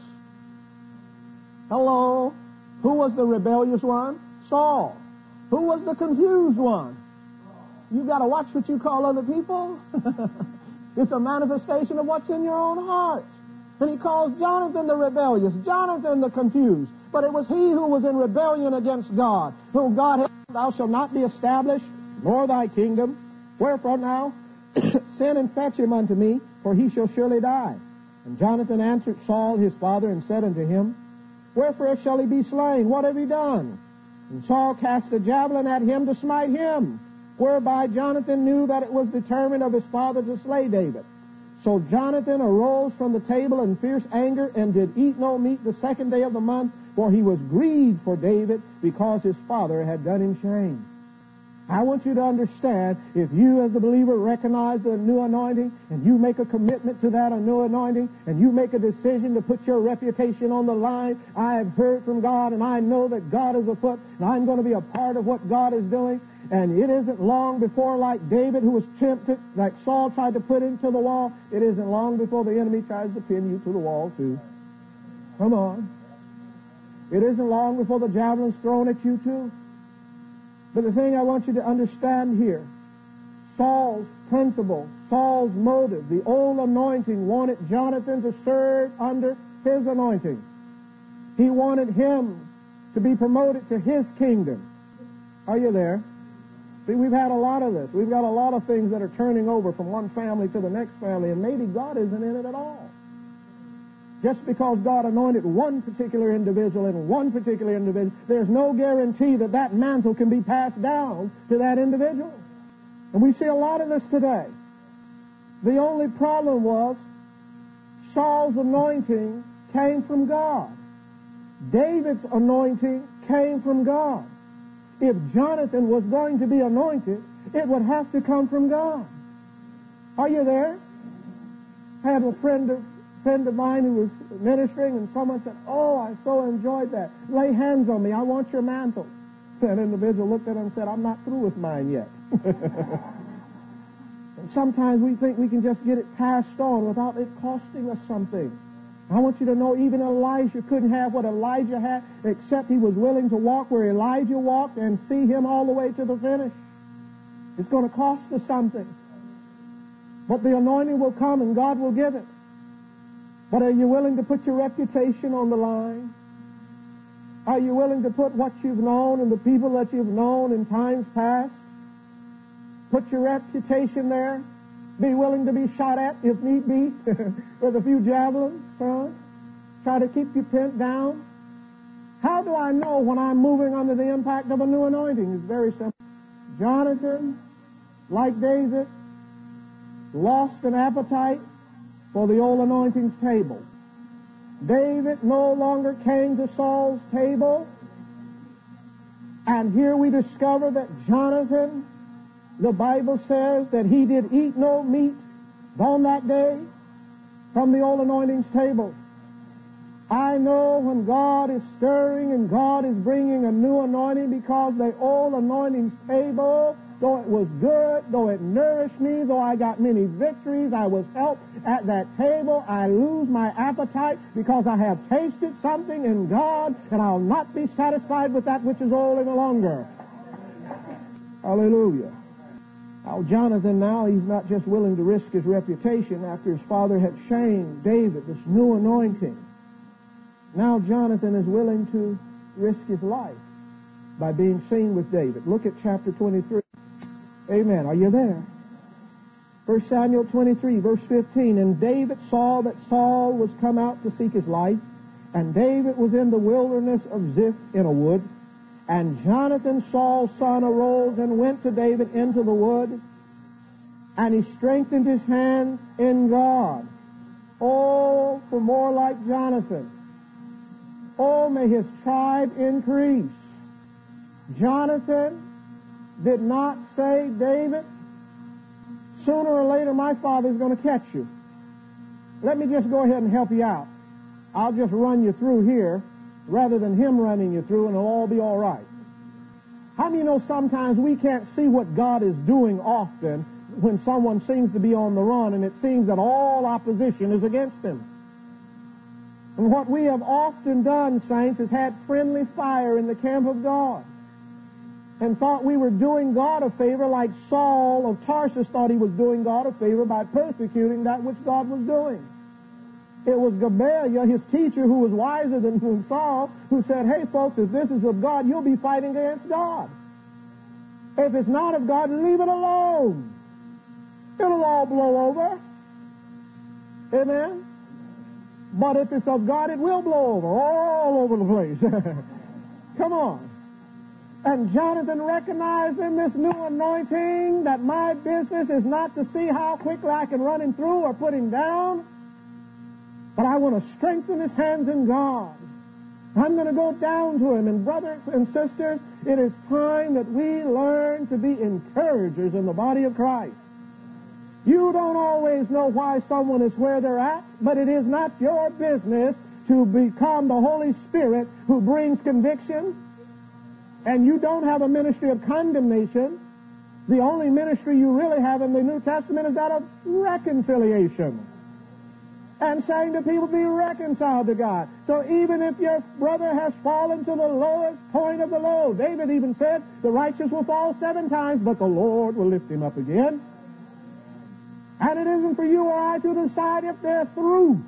Hello? Who was the rebellious one? Saul. Who was the confused one? You've got to watch what you call other people. It's a manifestation of what's in your own heart. And he calls Jonathan the rebellious, Jonathan the confused. But it was he who was in rebellion against God, whom God had, Thou shalt not be established, nor thy kingdom. Wherefore now, send and fetch him unto me, for he shall surely die. And Jonathan answered Saul his father, and said unto him, Wherefore shall he be slain? What have he done? And Saul cast a javelin at him to smite him, whereby Jonathan knew that it was determined of his father to slay David. So Jonathan arose from the table in fierce anger, and did eat no meat the second day of the month, for he was grieved for David, because his father had done him shame. I want you to understand, if you as a believer recognize the new anointing, and you make a commitment to that new anointing, and you make a decision to put your reputation on the line, I have heard from God, and I know that God is afoot, and I'm going to be a part of what God is doing. And it isn't long before, like David, who was tempted, like Saul tried to put him to the wall, it isn't long before the enemy tries to pin you to the wall too. Come on. It isn't long before the javelin's thrown at you too. But the thing I want you to understand here, Saul's principle, Saul's motive, the old anointing wanted Jonathan to serve under his anointing. He wanted him to be promoted to his kingdom. Are you there? See, we've had a lot of this. We've got a lot of things that are turning over from one family to the next family, and maybe God isn't in it at all. Just because God anointed one particular individual and one particular individual, there's no guarantee that that mantle can be passed down to that individual. And we see a lot of this today. The only problem was Saul's anointing came from God. David's anointing came from God. If Jonathan was going to be anointed, it would have to come from God. Are you there? I had a friend of friend of mine who was ministering, and someone said, oh, I so enjoyed that. Lay hands on me. I want your mantle. That individual looked at him and said, I'm not through with mine yet. And sometimes we think we can just get it passed on without it costing us something. I want you to know even Elijah couldn't have what Elijah had, except he was willing to walk where Elijah walked and see him all the way to the finish. It's going to cost us something. But the anointing will come and God will give it. But are you willing to put your reputation on the line? Are you willing to put what you've known and the people that you've known in times past? Put your reputation there. Be willing to be shot at, if need be, with a few javelins. Huh? Try to keep you pinned down. How do I know when I'm moving under the impact of a new anointing? It's very simple. Jonathan, like David, lost an appetite for the old anointing's table. David no longer came to Saul's table. And here we discover that Jonathan, the Bible says that he did eat no meat on that day from the old anointing's table. I know when God is stirring and God is bringing a new anointing, because the old anointing's table, though it was good, though it nourished me, though I got many victories, I was helped at that table, I lose my appetite because I have tasted something in God, and I'll not be satisfied with that which is old any longer. Hallelujah. Now, Jonathan now, he's not just willing to risk his reputation after his father had shamed David, this new anointing. Now Jonathan is willing to risk his life by being seen with David. Look at chapter twenty-three. Amen. Are you there? First Samuel twenty-three, verse fifteen. And David saw that Saul was come out to seek his life, and David was in the wilderness of Ziph in a wood. And Jonathan, Saul's son, arose and went to David into the wood, and he strengthened his hand in God. Oh, for more like Jonathan. Oh, may his tribe increase. Jonathan did not say, David, sooner or later my father's going to catch you. Let me just go ahead and help you out. I'll just run you through here rather than him running you through, and it'll all be all right. How many know sometimes we can't see what God is doing often when someone seems to be on the run and it seems that all opposition is against him? And what we have often done, saints, is had friendly fire in the camp of God and thought we were doing God a favor, like Saul of Tarsus thought he was doing God a favor by persecuting that which God was doing. It was Gamaliel, his teacher, who was wiser than Saul, who said, hey, folks, if this is of God, you'll be fighting against God. If it's not of God, leave it alone. It'll all blow over. Amen? But if it's of God, it will blow over, all over the place. Come on. And Jonathan recognized in this new anointing that my business is not to see how quickly I can run him through or put him down, but I want to strengthen his hands in God. I'm going to go down to him. And brothers and sisters, it is time that we learn to be encouragers in the body of Christ. You don't always know why someone is where they're at, but it is not your business to become the Holy Spirit who brings conviction. And you don't have a ministry of condemnation. The only ministry you really have in the New Testament is that of reconciliation. And saying to people, be reconciled to God. So even if your brother has fallen to the lowest point of the low, David even said, the righteous will fall seven times, but the Lord will lift him up again. And it isn't for you or I to decide if they're through.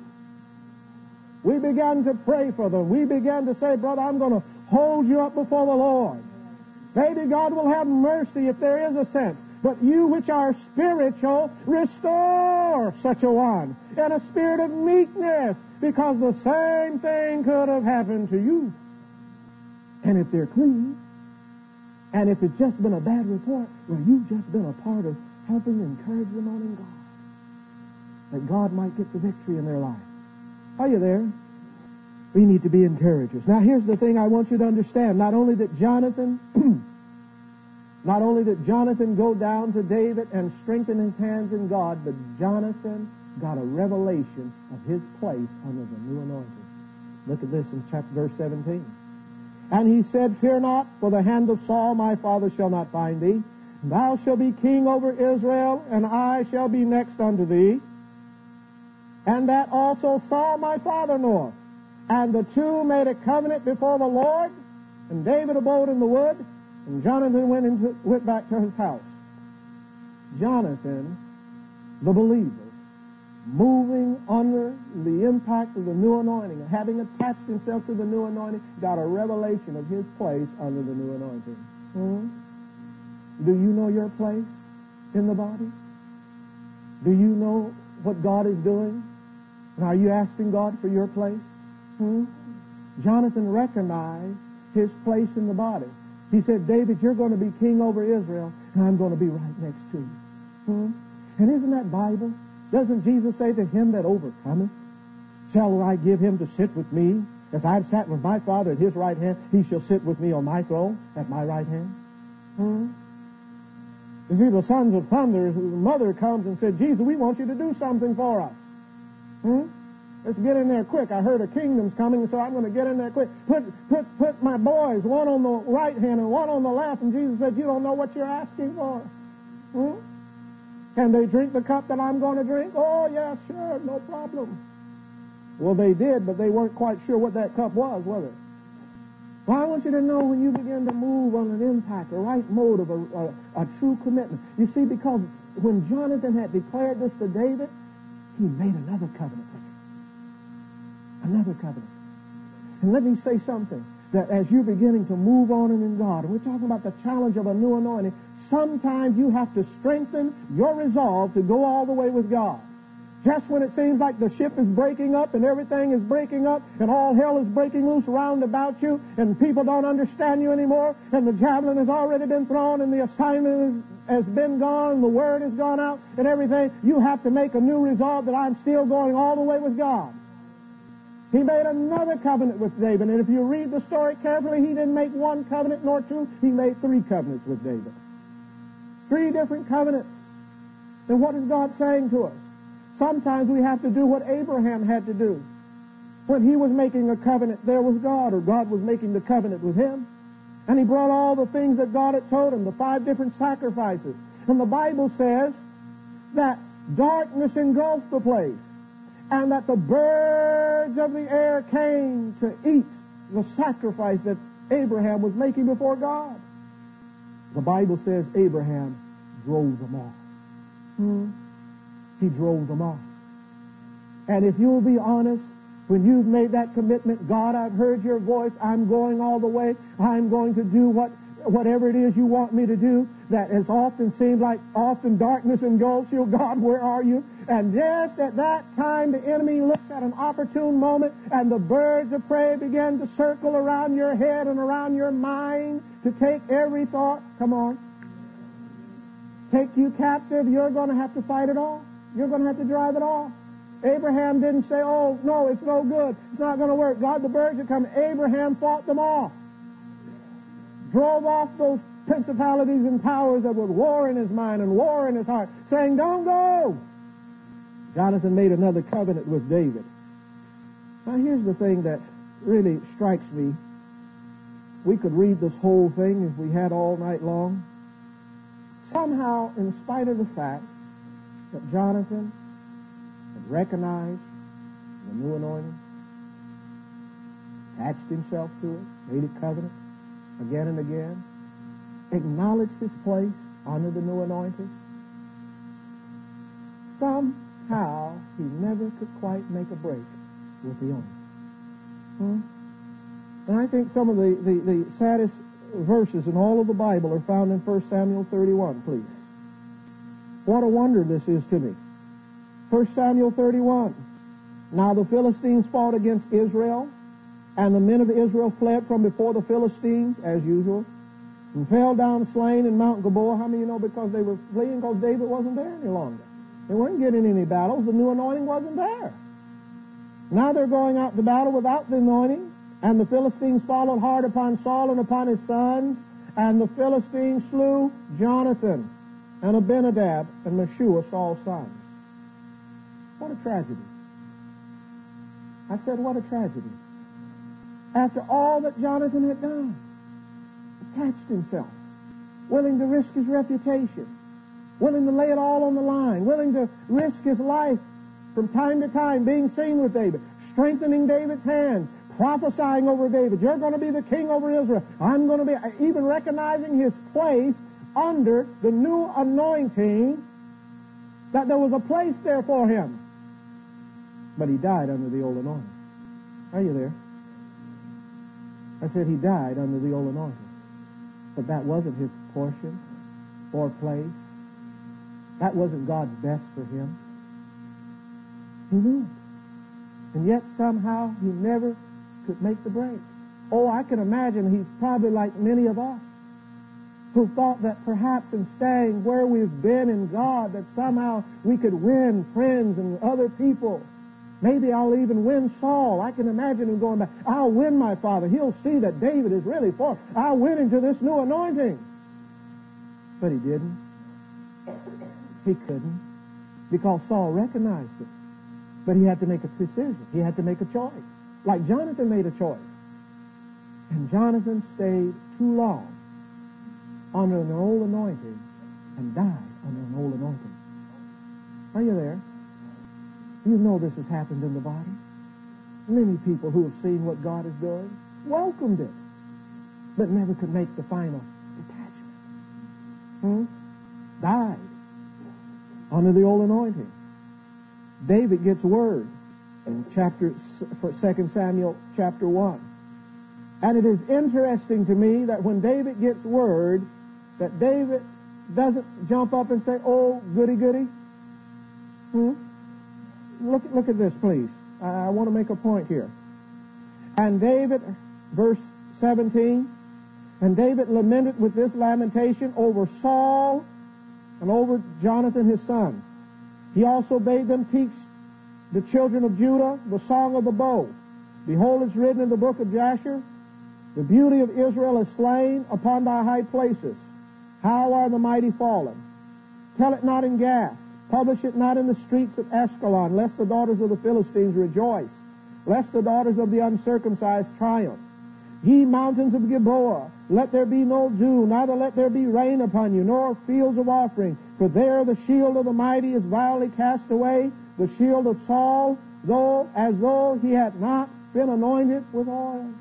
We began to pray for them. We began to say, brother, I'm going to hold you up before the Lord. Maybe God will have mercy if there is a sense. But you which are spiritual, restore such a one in a spirit of meekness, because the same thing could have happened to you. And if they're clean, and if it's just been a bad report, well, you've just been a part of helping encourage them on in God, that God might get the victory in their life. Are you there? We need to be encouragers. Now, here's the thing I want you to understand. Not only did Jonathan, not only did Jonathan go down to David and strengthen his hands in God, but Jonathan got a revelation of his place under the new anointing. Look at this in chapter verse seventeen. And he said, fear not, for the hand of Saul my father shall not find thee. Thou shalt be king over Israel, and I shall be next unto thee. And that also Saul my father knoweth. And the two made a covenant before the Lord, and David abode in the wood, and Jonathan went into, went back to his house. Jonathan, the believer, moving under the impact of the new anointing, having attached himself to the new anointing, got a revelation of his place under the new anointing. Hmm? Do you know your place in the body? Do you know what God is doing? And are you asking God for your place? Hmm? Jonathan recognized his place in the body. He said, David, you're going to be king over Israel, and I'm going to be right next to you. Hmm? And isn't that Bible? Doesn't Jesus say, to him that overcometh, shall I give him to sit with me As I've sat with my Father at his right hand, he shall sit with me on my throne at my right hand. Hmm? You see, the sons of thunder, whose mother comes and said, Jesus, we want you to do something for us. Hmm? Let's get in there quick. I heard a kingdom's coming, so I'm going to get in there quick. Put, put, put my boys, one on the right hand and one on the left. And Jesus said, you don't know what you're asking for. Hmm? Can they drink the cup that I'm going to drink? Oh, yeah, sure, no problem. Well, they did, but they weren't quite sure what that cup was, was it? Well, I want you to know when you begin to move on an impact, a right motive, a, a, a true commitment. You see, because when Jonathan had declared this to David, he made another covenant with him. Another covenant. And let me say something, that as you're beginning to move on in God, and we're talking about the challenge of a new anointing, sometimes you have to strengthen your resolve to go all the way with God. Just when it seems like the ship is breaking up and everything is breaking up and all hell is breaking loose round about you and people don't understand you anymore and the javelin has already been thrown and the assignment is, has been gone and the word has gone out and everything, you have to make a new resolve that I'm still going all the way with God. He made another covenant with David, and if you read the story carefully, he didn't make one covenant nor two. He made three covenants with David. Three different covenants. And what is God saying to us? Sometimes we have to do what Abraham had to do. When he was making a covenant there with God, or God was making the covenant with him, and he brought all the things that God had told him, the five different sacrifices. And the Bible says that darkness engulfed the place, and that the birds of the air came to eat the sacrifice that Abraham was making before God. The Bible says Abraham drove them off. Hmm. He drove them off. And if you'll be honest, when you've made that commitment, God, I've heard your voice, I'm going all the way, I'm going to do what whatever it is you want me to do, that has often seemed like often darkness engulfs you. God, where are you? And just at that time, the enemy looks at an opportune moment, and the birds of prey begin to circle around your head and around your mind to take every thought. Come on. Take you captive. You're going to have to fight it off. You're going to have to drive it off. Abraham didn't say, oh, no, it's no good. It's not going to work. God, the birds are coming. Abraham fought them off. Drove off those principalities and powers that would war in his mind and war in his heart, saying, don't go. Jonathan made another covenant with David. Now here's the thing that really strikes me. We could read this whole thing if we had all night long. Somehow, in spite of the fact that Jonathan had recognized the new anointing, attached himself to it, made a covenant, again and again, acknowledged his place under the new anointing, somehow he never could quite make a break with the owner. Hmm? And I think some of the, the, the saddest verses in all of the Bible are found in First Samuel thirty-one, please. What a wonder this is to me. First Samuel thirty-one. Now the Philistines fought against Israel, and the men of Israel fled from before the Philistines, as usual, and fell down slain in Mount Gilboa. How many of you know because they were fleeing because David wasn't there any longer? They weren't getting any battles. The new anointing wasn't there. Now they're going out to battle without the anointing, and the Philistines followed hard upon Saul and upon his sons, and the Philistines slew Jonathan and Abinadab and Meshua, Saul's sons. What a tragedy. I said, what a tragedy. After all that Jonathan had done, attached himself, willing to risk his reputation, willing to lay it all on the line, willing to risk his life from time to time, being seen with David, strengthening David's hand, prophesying over David, you're going to be the king over Israel. I'm going to be, even recognizing his place under the new anointing, that there was a place there for him. But he died under the old anointing. Are you there? I said he died under the old anointing. But that wasn't his portion or place. That wasn't God's best for him. He knew it. And yet somehow he never could make the break. Oh, I can imagine he's probably like many of us who thought that perhaps in staying where we've been in God, that somehow we could win friends and other people Maybe I'll even win Saul. I can imagine him going back. I'll win my father. He'll see that David is really for. I'll win him to this new anointing. But he didn't. He couldn't. Because Saul recognized it. But he had to make a decision. He had to make a choice. Like Jonathan made a choice. And Jonathan stayed too long under an old anointing and died under an old anointing. Are you there? You know this has happened in the body. Many people who have seen what God is doing welcomed it, but never could make the final detachment. Hmm? Died under the old anointing. David gets word in chapter Second Samuel chapter one. And it is interesting to me that when David gets word, that David doesn't jump up and say, oh, goody, goody. Hmm? Look, look at this, please. I, I want to make a point here. And David, verse seventeen, and David lamented with this lamentation over Saul and over Jonathan his son. He also bade them teach the children of Judah the song of the bow. Behold, it's written in the book of Jasher, the beauty of Israel is slain upon thy high places. How are the mighty fallen? Tell it not in Gath. Publish it not in the streets of Ascalon, lest the daughters of the Philistines rejoice, lest the daughters of the uncircumcised triumph. Ye mountains of Gilboa, let there be no dew, neither let there be rain upon you, nor fields of offering. For there the shield of the mighty is vilely cast away, the shield of Saul, though as though he had not been anointed with oil.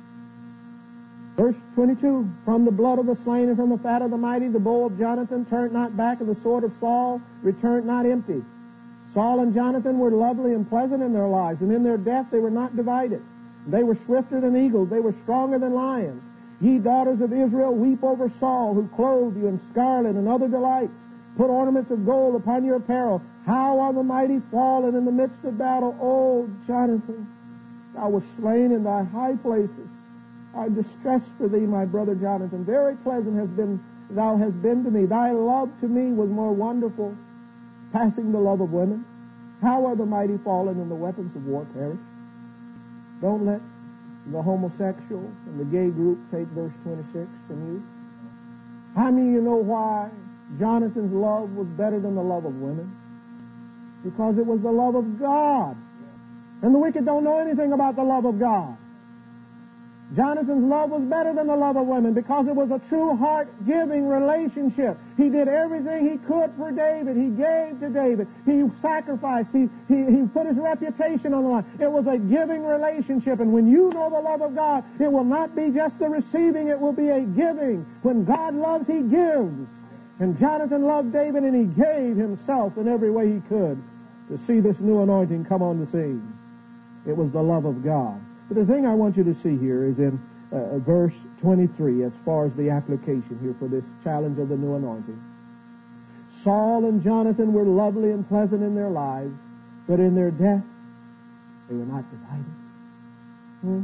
Verse twenty-two, from the blood of the slain and from the fat of the mighty, the bow of Jonathan turned not back, and the sword of Saul returned not empty. Saul and Jonathan were lovely and pleasant in their lives, and in their death they were not divided. They were swifter than eagles, they were stronger than lions. Ye daughters of Israel, weep over Saul, who clothed you in scarlet and other delights, put ornaments of gold upon your apparel. How are the mighty fallen in the midst of battle? O Jonathan, thou wast slain in thy high places. I'm distressed for thee, my brother Jonathan. Very pleasant has been thou hast been to me. Thy love to me was more wonderful, passing the love of women. How are the mighty fallen and the weapons of war perished? Don't let the homosexual and the gay group take verse twenty-six from you. How many of you know why Jonathan's love was better than the love of women? Because it was the love of God. And the wicked don't know anything about the love of God. Jonathan's love was better than the love of women because it was a true heart-giving relationship. He did everything he could for David. He gave to David. He sacrificed. He, he, he put his reputation on the line. It was a giving relationship. And when you know the love of God, it will not be just the receiving. It will be a giving. When God loves, he gives. And Jonathan loved David, and he gave himself in every way he could to see this new anointing come on the scene. It was the love of God. But the thing I want you to see here is in uh, verse twenty-three, as far as the application here for this challenge of the new anointing. Saul and Jonathan were lovely and pleasant in their lives, but in their death, they were not divided. Hmm?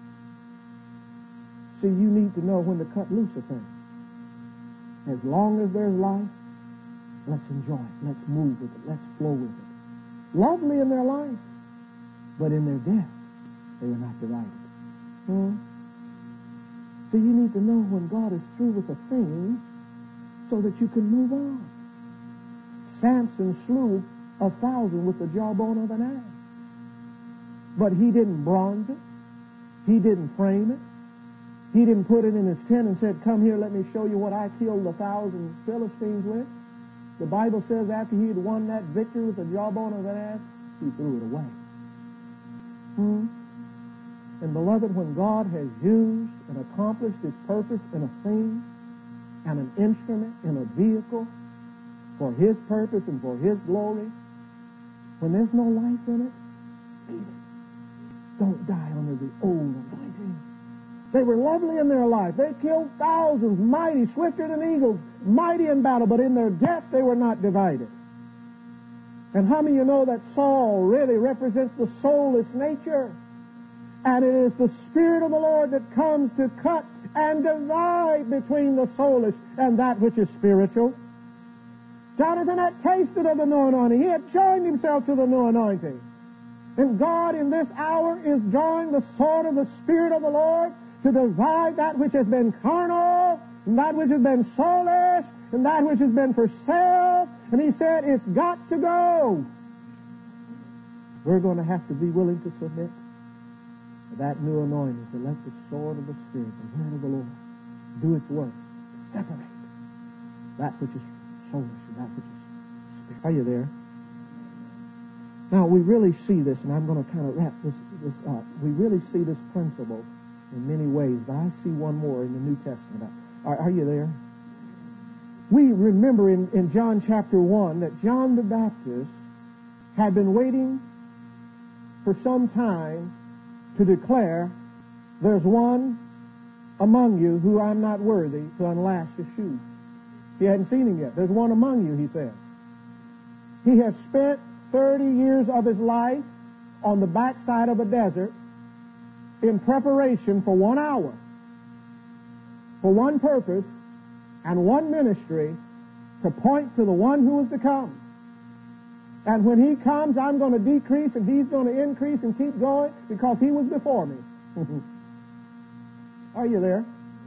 See, you need to know when to cut loose a thing. As long as there's life, let's enjoy it. Let's move with it. Let's flow with it. Lovely in their life, but in their death, they were not divided. Hmm? So you need to know when God is through with a thing so that you can move on. Samson slew a thousand with the jawbone of an ass. But he didn't bronze it. He didn't frame it. He didn't put it in his tent and said, come here, let me show you what I killed a thousand Philistines with. The Bible says after he had won that victory with the jawbone of an ass, he threw it away. Hmm? And beloved, when God has used and accomplished his purpose in a thing and an instrument in a vehicle for his purpose and for his glory, when there's no life in it, leave it. Don't die under the old anointing. They were lovely in their life. They killed thousands, mighty, swifter than eagles, mighty in battle, but in their death they were not divided. And how many of you know that Saul really represents the soulless nature? And it is the Spirit of the Lord that comes to cut and divide between the soulish and that which is spiritual. Jonathan had tasted of the new anointing. He had joined himself to the new anointing. And God in this hour is drawing the sword of the Spirit of the Lord to divide that which has been carnal, and that which has been soulish, and that which has been for self. And He said, it's got to go. We're going to have to be willing to submit to that new anointing, to let the sword of the Spirit, the word of the Lord, do its work. Separate that which is soulish and that which is spirit. Are you there? Now, we really see this, and I'm going to kind of wrap this, this up. We really see this principle in many ways, but I see one more in the New Testament. Are, are you there? We remember in, in John chapter one that John the Baptist had been waiting for some time to declare, there's one among you who I'm not worthy to unlash his shoes. He hadn't seen him yet. There's one among you, he says. He has spent thirty years of his life on the backside of a desert in preparation for one hour, for one purpose and one ministry, to point to the one who is to come. And when he comes, I'm going to decrease and he's going to increase and keep going because he was before me. Are you there?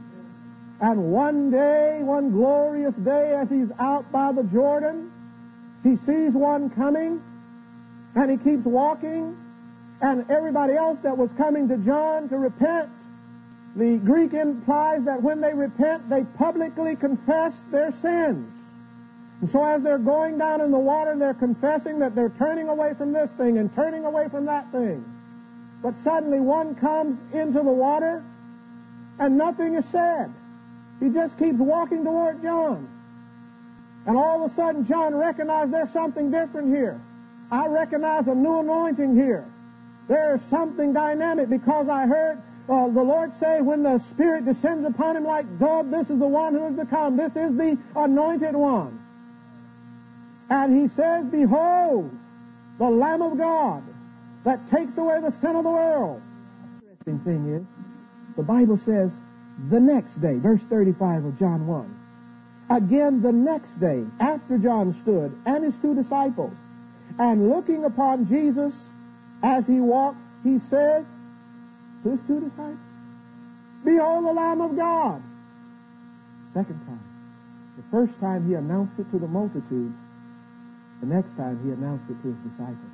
And one day, one glorious day, as he's out by the Jordan, he sees one coming, and he keeps walking, and everybody else that was coming to John to repent, the Greek implies that when they repent, they publicly confess their sins. And so as they're going down in the water, they're confessing that they're turning away from this thing and turning away from that thing. But suddenly one comes into the water, and nothing is said. He just keeps walking toward John. And all of a sudden, John recognized there's something different here. I recognize a new anointing here. There is something dynamic, because I heard uh, the Lord say, when the Spirit descends upon him like dove, this is the one who is to come. This is the anointed one. And he says, behold, the Lamb of God that takes away the sin of the world. The interesting thing is, the Bible says, the next day, verse thirty-five of John one, again the next day, after John stood and his two disciples, and looking upon Jesus as he walked, he said to his two disciples, behold the Lamb of God. Second time. The first time he announced it to the multitudes. The next time he announced it to his disciples.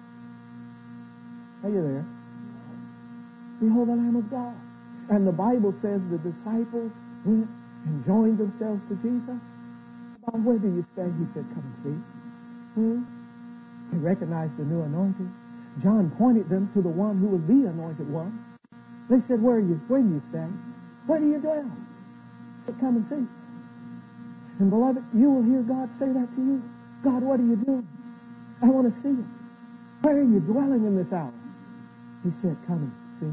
Are you there? Behold the Lamb of God. And the Bible says the disciples went and joined themselves to Jesus. About where do you stand? He said, come and see. Hmm? They recognized the new anointing. John pointed them to the one who was the anointed one. They said, where are you? Where do you stay? Where do you dwell? He said, come and see. And beloved, you will hear God say that to you. God, what are you doing? I want to see it. Where are you dwelling in this hour? He said, come and see.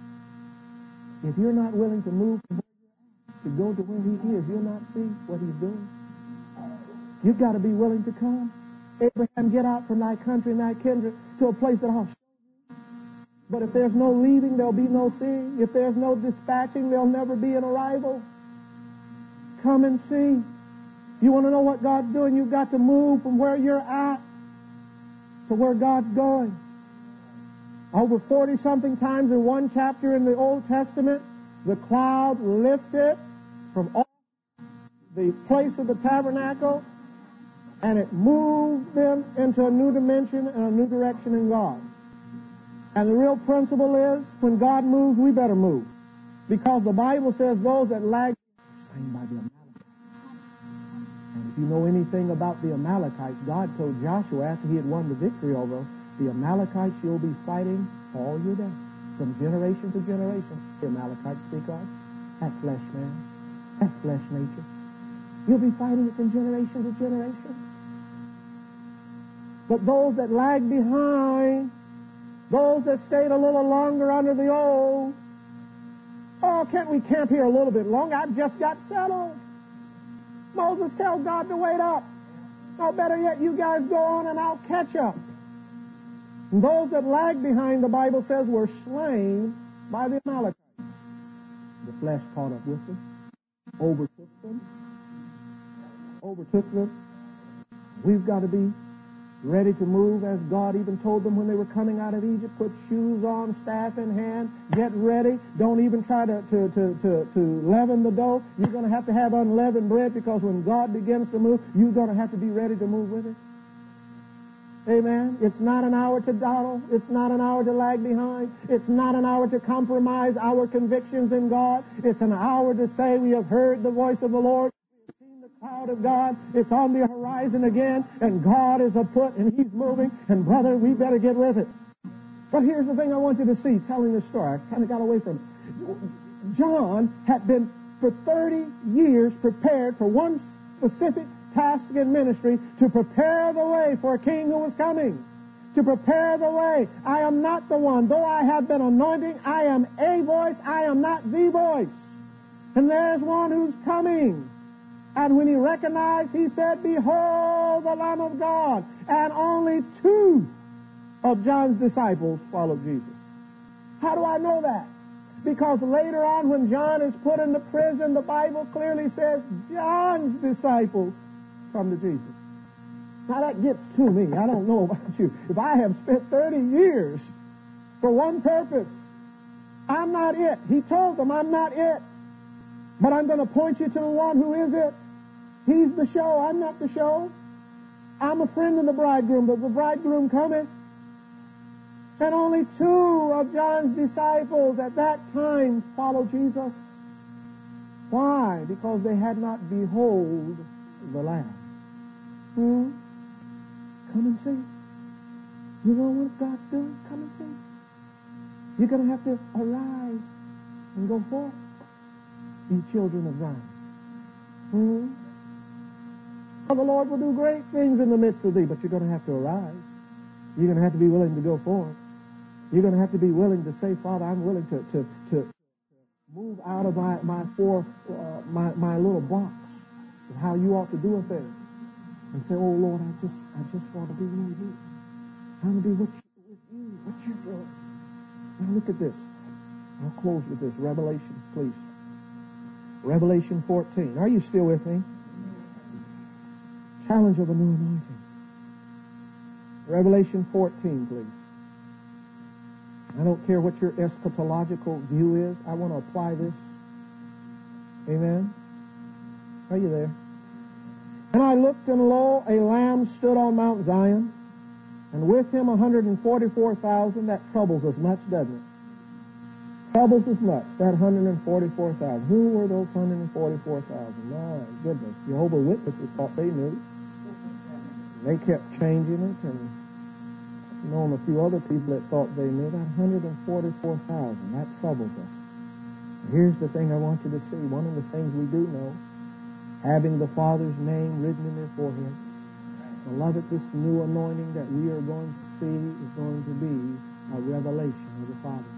If you're not willing to move from where you're at to go to where he is, you'll not see what he's doing. You've got to be willing to come. Abraham, get out from thy country and thy kindred to a place that I'll show you. But if there's no leaving, there'll be no seeing. If there's no dispatching, there'll never be an arrival. Come and see. You want to know what God's doing? You've got to move from where you're at to where God's going. Over forty-something times in one chapter in the Old Testament, the cloud lifted from off the place of the tabernacle, and it moved them into a new dimension and a new direction in God. And the real principle is, when God moves, we better move. Because the Bible says those that lag slain by the Amalekites. And if you know anything about the Amalekites, God told Joshua after he had won the victory over them, the Amalekites you'll be fighting all your days, from generation to generation. The Amalekites speak of that flesh man, that flesh nature. You'll be fighting it from generation to generation. But those that lag behind, those that stayed a little longer under the old, oh, can't we camp here a little bit longer? I've just got settled. Moses tells God to wait up. Or better yet, you guys go on and I'll catch up. And those that lagged behind, the Bible says, were slain by the Amalekites. The flesh caught up with them, overtook them, overtook them. We've got to be ready to move, as God even told them when they were coming out of Egypt. Put shoes on, staff in hand, get ready. Don't even try to, to, to, to, to leaven the dough. You're going to have to have unleavened bread, because when God begins to move, you're going to have to be ready to move with it. Amen. It's not an hour to dawdle. It's not an hour to lag behind. It's not an hour to compromise our convictions in God. It's an hour to say we have heard the voice of the Lord. We have seen the cloud of God. It's on the horizon again, and God is afoot, and He's moving. And brother, we better get with it. But here's the thing I want you to see, telling this story. I kind of got away from it. John had been for thirty years prepared for one specific task in ministry, to prepare the way for a king who was coming. To prepare the way. I am not the one. Though I have been anointing, I am a voice. I am not the voice. And there's one who's coming. And when he recognized, he said, "Behold the Lamb of God." And only two of John's disciples followed Jesus. How do I know that? Because later on, when John is put into prison, the Bible clearly says John's disciples come to Jesus. Now that gets to me. I don't know about you. If I have spent thirty years for one purpose, I'm not it. He told them, I'm not it. But I'm going to point you to the one who is it. He's the show. I'm not the show. I'm a friend of the bridegroom, but the bridegroom cometh. And only two of John's disciples at that time followed Jesus. Why? Because they had not beheld the Lamb. Hmm? Come and see. You know what God's doing? Come and see. You're going to have to arise and go forth, ye children of Zion. Hmm? Well, the Lord will do great things in the midst of thee, but you're going to have to arise. You're going to have to be willing to go forth. You're going to have to be willing to say, "Father, I'm willing to to, to move out of my my four uh, my my little box of how you ought to do a thing." And say, "Oh Lord, I just, I just want to be with you. I want to be with you, with you, what you're doing." Now look at this. I'll close with this. Revelation, please. Revelation fourteen. Are you still with me? Challenge of a new anointing. Revelation fourteen, please. I don't care what your eschatological view is. I want to apply this. Amen. Are you there? "And I looked, and lo, a Lamb stood on Mount Zion, and with him one hundred forty-four thousand. That troubles us much, doesn't it? Troubles us much, that one hundred forty-four thousand. Who were those one hundred forty-four thousand? My goodness. Jehovah's Witnesses thought they knew. They kept changing it, and known a few other people that thought they knew. That one hundred forty-four thousand, that troubles us. Here's the thing I want you to see. One of the things we do know, having the Father's name written in their forehead. Beloved, this new anointing that we are going to see is going to be a revelation of the Father.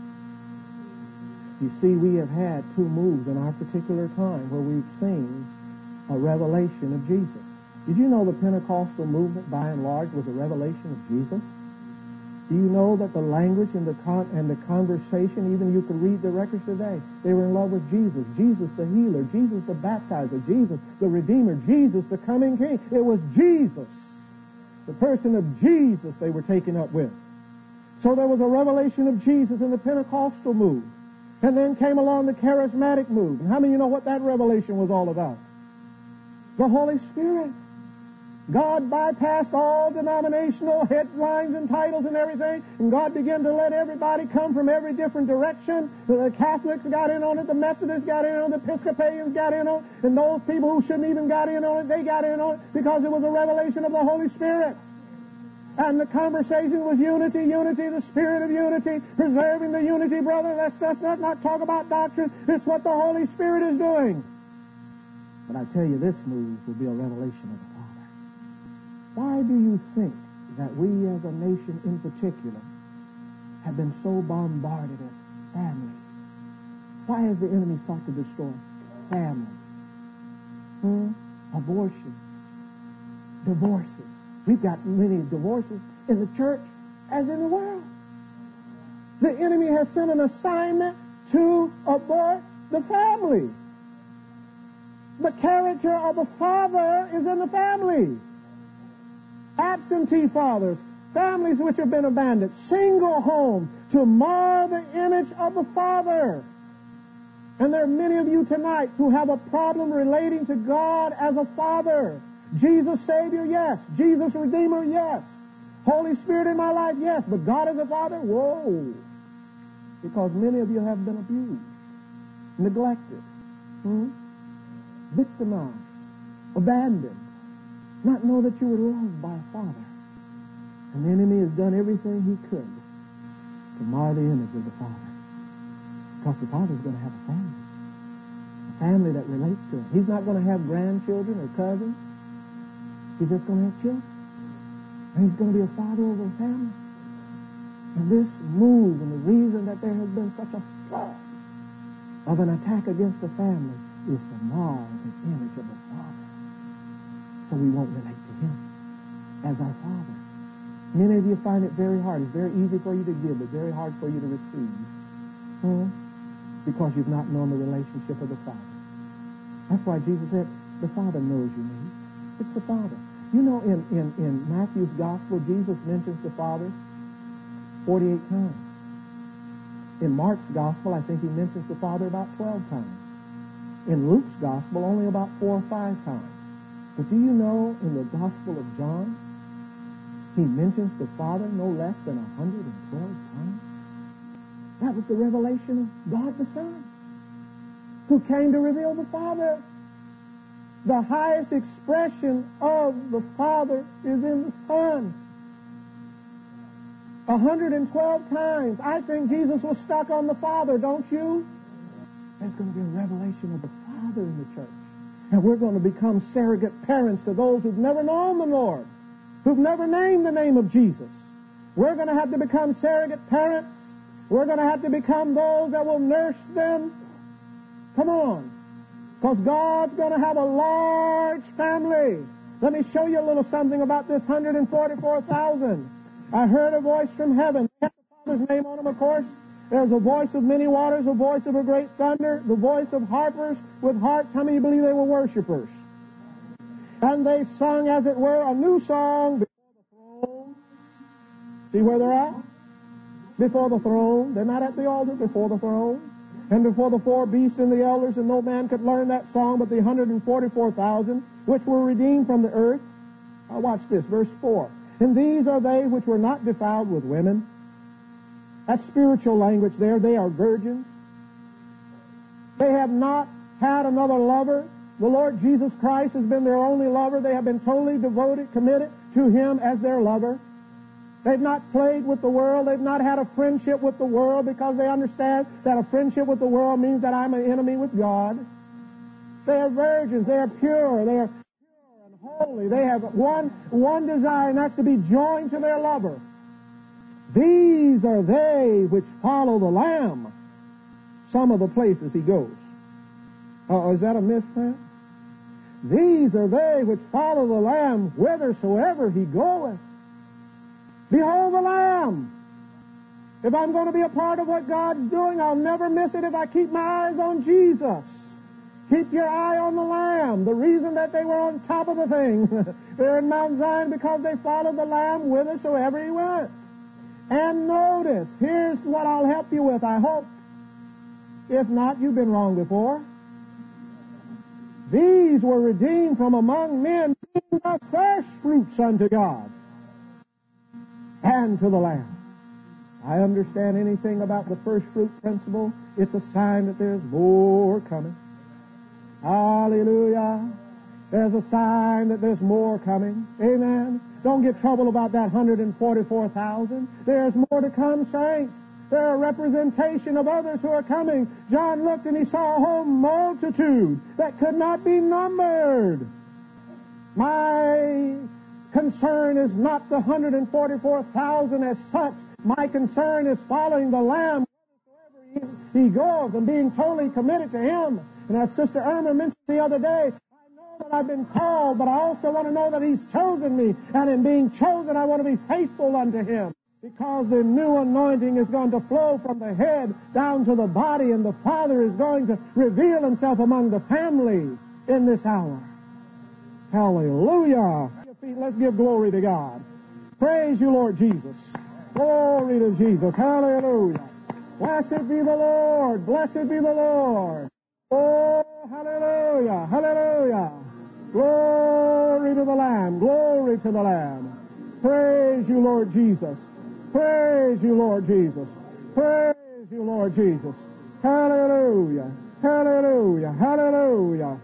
You see, we have had two moves in our particular time where we've seen a revelation of Jesus. Did you know the Pentecostal movement, by and large, was a revelation of Jesus? Do you know that the language and the con- and the conversation, even you can read the records today, they were in love with Jesus. Jesus the healer, Jesus the baptizer, Jesus the redeemer, Jesus the coming king. It was Jesus, the person of Jesus they were taken up with. So there was a revelation of Jesus in the Pentecostal move. And then came along the charismatic move. And how many of you know what that revelation was all about? The Holy Spirit. God bypassed all denominational headlines and titles and everything, and God began to let everybody come from every different direction. The Catholics got in on it, the Methodists got in on it, the Episcopalians got in on it, and those people who shouldn't even got in on it, they got in on it because it was a revelation of the Holy Spirit. And the conversation was unity, unity, the spirit of unity, preserving the unity, brother. Let's, let's not, not talk about doctrine. It's what the Holy Spirit is doing. But I tell you, this move will be a revelation of the Father. Why do you think that we as a nation in particular have been so bombarded as families? Why has the enemy sought to destroy families? Hmm? Abortions, divorces. We've got many divorces in the church as in the world. The enemy has sent an assignment to abort the family. The character of the father is in the family. absentee fathers, families which have been abandoned, single home, to mar the image of the Father. And there are many of you tonight who have a problem relating to God as a Father. Jesus Savior, yes. Jesus Redeemer, yes. Holy Spirit in my life, yes. But God as a Father, whoa. Because many of you have been abused, neglected, hmm? victimized, abandoned, not know that you were loved by a Father. And the enemy has done everything he could to mar the image of the Father. Because the Father's going to have a family. A family that relates to him. He's not going to have grandchildren or cousins. He's just going to have children. And he's going to be a father over a family. And this move and the reason that there has been such a flood of an attack against the family is to mar the image of the Father. So we won't relate to him as our Father. Many of you find it very hard. It's very easy for you to give, but very hard for you to receive. Hmm? Because you've not known the relationship of the Father. That's why Jesus said, the Father knows your needs. It's the Father. You know, in, in, in Matthew's Gospel, Jesus mentions the Father forty-eight times. In Mark's Gospel, I think he mentions the Father about twelve times. In Luke's Gospel, only about four or five times. But do you know, in the Gospel of John, he mentions the Father no less than one hundred twelve times? That was the revelation of God the Son, who came to reveal the Father. The highest expression of the Father is in the Son. one hundred twelve times. I think Jesus was stuck on the Father, don't you? There's going to be a revelation of the Father in the church. And we're going to become surrogate parents to those who've never known the Lord, who've never named the name of Jesus. We're going to have to become surrogate parents. We're going to have to become those that will nurse them. Come on. Because God's going to have a large family. Let me show you a little something about this one hundred forty-four thousand. I heard a voice from heaven. They have the Father's name on them, of course. There's a voice of many waters, a voice of a great thunder, the voice of harpers with harps. How many believe they were worshipers? And they sung, as it were, a new song before the throne. See where they're at? Before the throne. They're not at the altar, before the throne. And before the four beasts and the elders, and no man could learn that song but the one hundred forty-four thousand, which were redeemed from the earth. Now watch this, verse four. And these are they which were not defiled with women. That's spiritual language there. They are virgins. They have not had another lover. The Lord Jesus Christ has been their only lover. They have been totally devoted, committed to him as their lover. They've not played with the world. They've not had a friendship with the world because they understand that a friendship with the world means that I'm an enemy with God. They are virgins. They are pure. They are pure and holy. They have one, one desire, and that's to be joined to their lover. These are they which follow the Lamb. Some of the places he goes. Oh, is that a misprint? These are they which follow the Lamb whithersoever he goeth. Behold the Lamb. If I'm going to be a part of what God's doing, I'll never miss it if I keep my eyes on Jesus. Keep your eye on the Lamb. The reason that they were on top of the thing, they're in Mount Zion because they followed the Lamb whithersoever he went. And notice, here's what I'll help you with, I hope. If not, you've been wrong before. These were redeemed from among men, being the first fruits unto God and to the Lamb. I understand anything about the first fruit principle. It's a sign that there's more coming. Hallelujah. There's a sign that there's more coming. Amen. Don't get troubled about that one hundred forty-four thousand. There's more to come, saints. They're a representation of others who are coming. John looked and he saw a whole multitude that could not be numbered. My concern is not the one hundred forty-four thousand as such. My concern is following the Lamb wherever he goes and being totally committed to him. And as Sister Irma mentioned the other day, I know that I've been called, but I also want to know that he's chosen me. And in being chosen, I want to be faithful unto him. Because the new anointing is going to flow from the head down to the body, and the Father is going to reveal himself among the family in this hour. Hallelujah. feet. Let's give glory to God. Praise you, Lord Jesus. Glory to Jesus. Hallelujah. Blessed be the Lord. Blessed be the Lord. Oh, hallelujah. Hallelujah. Glory to the Lamb. Glory to the Lamb. Praise you, Lord Jesus. Praise you, Lord Jesus. Praise you, Lord Jesus. Hallelujah. Hallelujah. Hallelujah.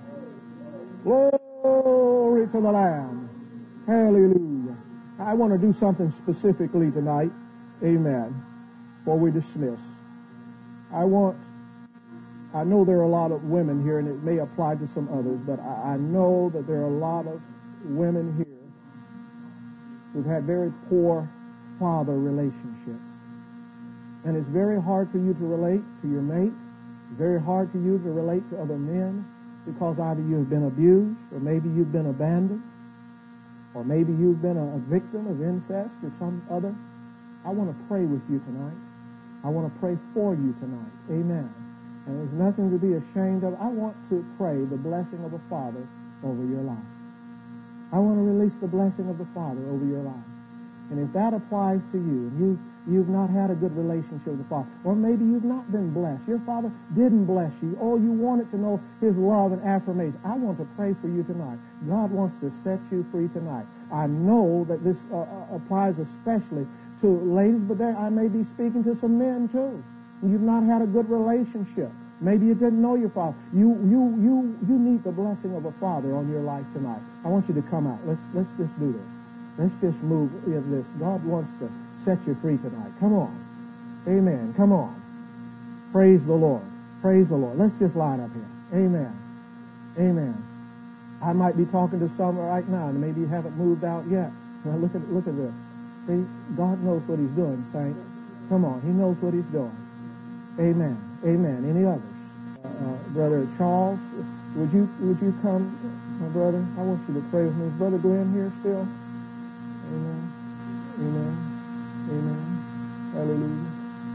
Glory to the Lamb. Hallelujah. I want to do something specifically tonight. Amen. Before we dismiss. I want, I know there are a lot of women here, and it may apply to some others, but I, I know that there are a lot of women here who've had very poor father relationships. And it's very hard for you to relate to your mate. It's very hard for you to relate to other men because either you've been abused, or maybe you've been abandoned, or maybe you've been a, a victim of incest or some other. I want to pray with you tonight. I want to pray for you tonight. Amen. And there's nothing to be ashamed of. I want to pray the blessing of the Father over your life. I want to release the blessing of the Father over your life. And if that applies to you, and you, you've not had a good relationship with the Father, or maybe you've not been blessed, your Father didn't bless you, or you wanted to know His love and affirmation, I want to pray for you tonight. God wants to set you free tonight. I know that this uh, applies especially to ladies, but there I may be speaking to some men too. You've not had a good relationship. Maybe you didn't know your father. You you you you need the blessing of a father on your life tonight. I want you to come out. Let's let's just do this. Let's just move in this. God wants to set you free tonight. Come on. Amen. Come on. Praise the Lord. Praise the Lord. Let's just line up here. Amen. Amen. I might be talking to some right now, and maybe you haven't moved out yet. Now look at look at this. See, God knows what He's doing, saints. Come on, He knows what He's doing. Amen. Amen. Any others? Uh, uh, Brother Charles, would you would you come, my brother? I want you to pray with me. Is Brother Glenn here still? Amen. Amen. Amen. Hallelujah.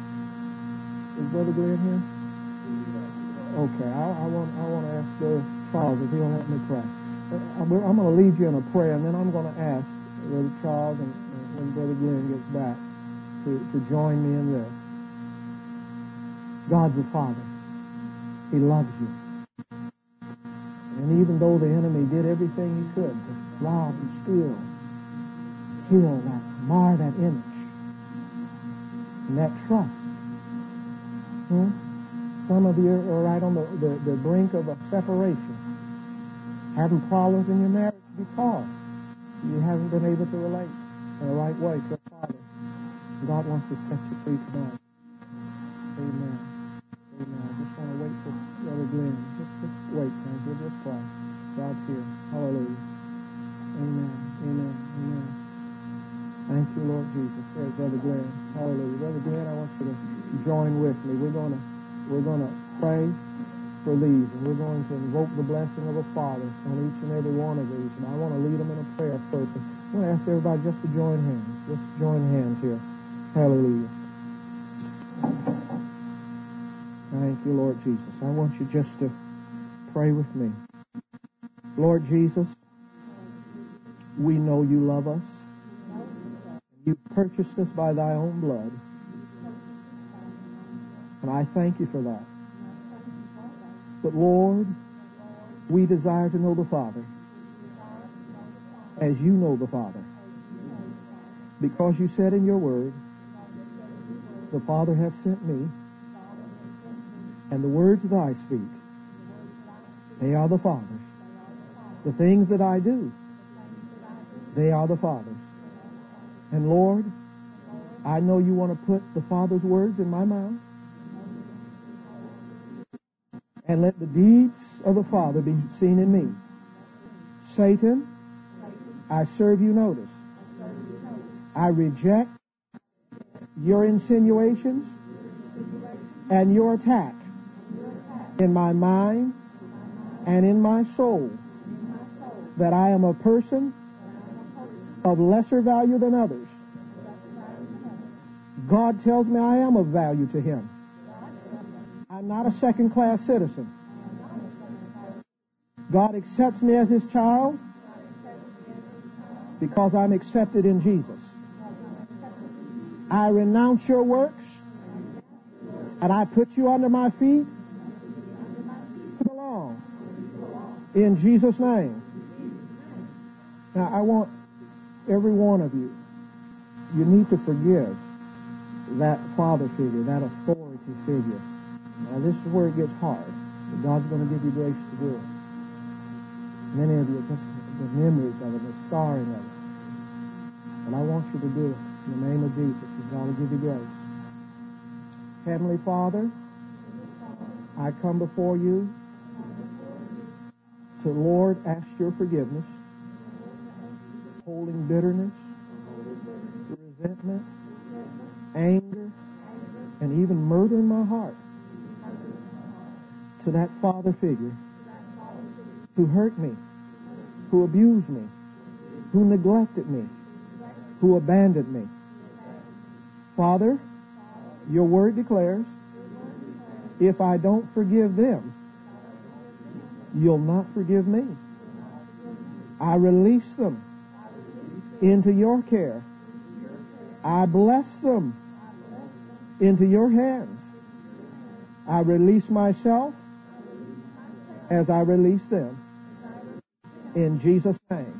Is Brother Glenn here? Okay. I, I want I want to ask Brother Charles if he'll let me pray. I'm going to lead you in a prayer, and then I'm going to ask Brother Charles and when Brother Glenn gets back to, to join me in this. God's a Father. He loves you. And even though the enemy did everything he could to rob and steal, kill that, mar that image, and that trust. Hmm? Some of you are right on the, the, the brink of a separation, having problems in your marriage because you haven't been able to relate in the right way to a Father. God wants to set you free tonight. Amen. Amen. I just want to wait for Brother Glenn. Just, just wait, friends. We'll just pray. God's here. Hallelujah. Amen. Amen. Amen. Thank you, Lord Jesus. There's Brother Glenn. Hallelujah. Brother Glenn, I want you to join with me. We're going to we're going to pray for these, and we're going to invoke the blessing of a Father on each and every one of these. And I want to lead them in a prayer first. I want to ask everybody just to join hands. Just join hands here. Hallelujah. Thank you, Lord Jesus. I want you just to pray with me. Lord Jesus, we know you love us. You purchased us by thy own blood. And I thank you for that. But Lord, we desire to know the Father as you know the Father. Because you said in your word, the Father hath sent me, and the words that I speak, they are the Father's. The things that I do, they are the Father's. And Lord, I know you want to put the Father's words in my mouth. And let the deeds of the Father be seen in me. Satan, I serve you notice. I reject your insinuations and your attack in my mind and in my soul that I am a person of lesser value than others. God tells me I am of value to Him. I'm not a second-class citizen. God accepts me as His child because I'm accepted in Jesus. I renounce your works, and I put you under my feet to belong. In Jesus' name. Now, I want every one of you, you need to forgive that father figure, that authority figure. Now, this is where it gets hard, but God's going to give you grace to do it. Many of you, just the memories of it, the scarring of it. But I want you to do it in the name of Jesus, and God will give you grace. Heavenly Father, I come before you to, Lord, ask your forgiveness, holding bitterness, resentment, anger, and even murder in my heart to that father figure who hurt me, who abused me, who neglected me, who abandoned me. Father, your word declares, if I don't forgive them, you'll not forgive me. I release them into your care. I bless them into your hands. I release myself as I release them. In Jesus' name.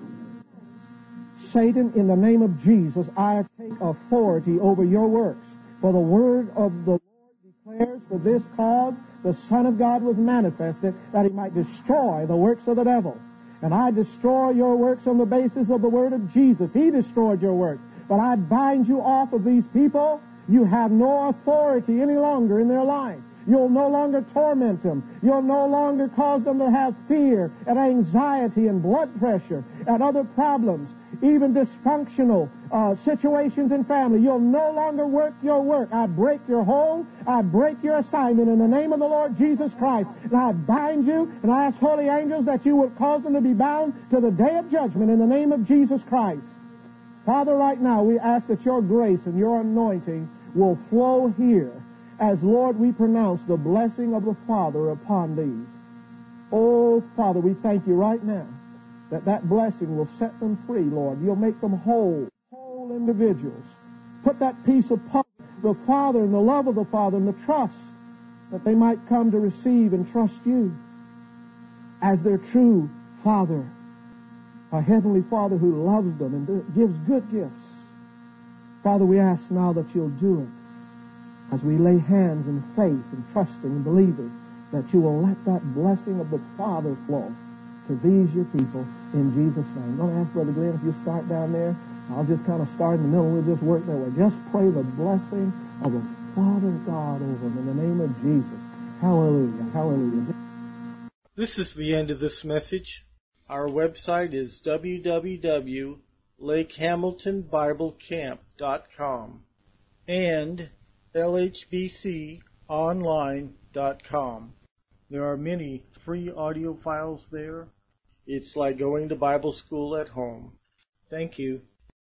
Satan, in the name of Jesus, I take authority over your works. For the word of the Lord declares, for this cause the Son of God was manifested, that he might destroy the works of the devil. And I destroy your works on the basis of the word of Jesus. He destroyed your works. But I bind you off of these people. You have no authority any longer in their life. You'll no longer torment them. You'll no longer cause them to have fear and anxiety and blood pressure and other problems, even dysfunctional uh, situations in family. You'll no longer work your work. I break your hold. I break your assignment in the name of the Lord Jesus Christ. And I bind you, and I ask holy angels that you would cause them to be bound to the day of judgment in the name of Jesus Christ. Father, right now we ask that your grace and your anointing will flow here as, Lord, we pronounce the blessing of the Father upon these. Oh, Father, we thank you right now that that blessing will set them free, Lord. You'll make them whole, whole individuals. Put that piece of the Father and the love of the Father and the trust that they might come to receive and trust you as their true Father, a Heavenly Father who loves them and gives good gifts. Father, we ask now that you'll do it as we lay hands in faith and trusting and believing that you will let that blessing of the Father flow to these your people in Jesus' name. I'm going to ask Brother Glenn if you start down there. I'll just kind of start in the middle. We'll just work that way. Just pray the blessing of the Father God over them in the name of Jesus. Hallelujah. Hallelujah.
This is the end of this message. Our website is w w w dot lake hamilton bible camp dot com and l h b c online dot com. There are many free audio files there. It's like going to Bible school at home. Thank you.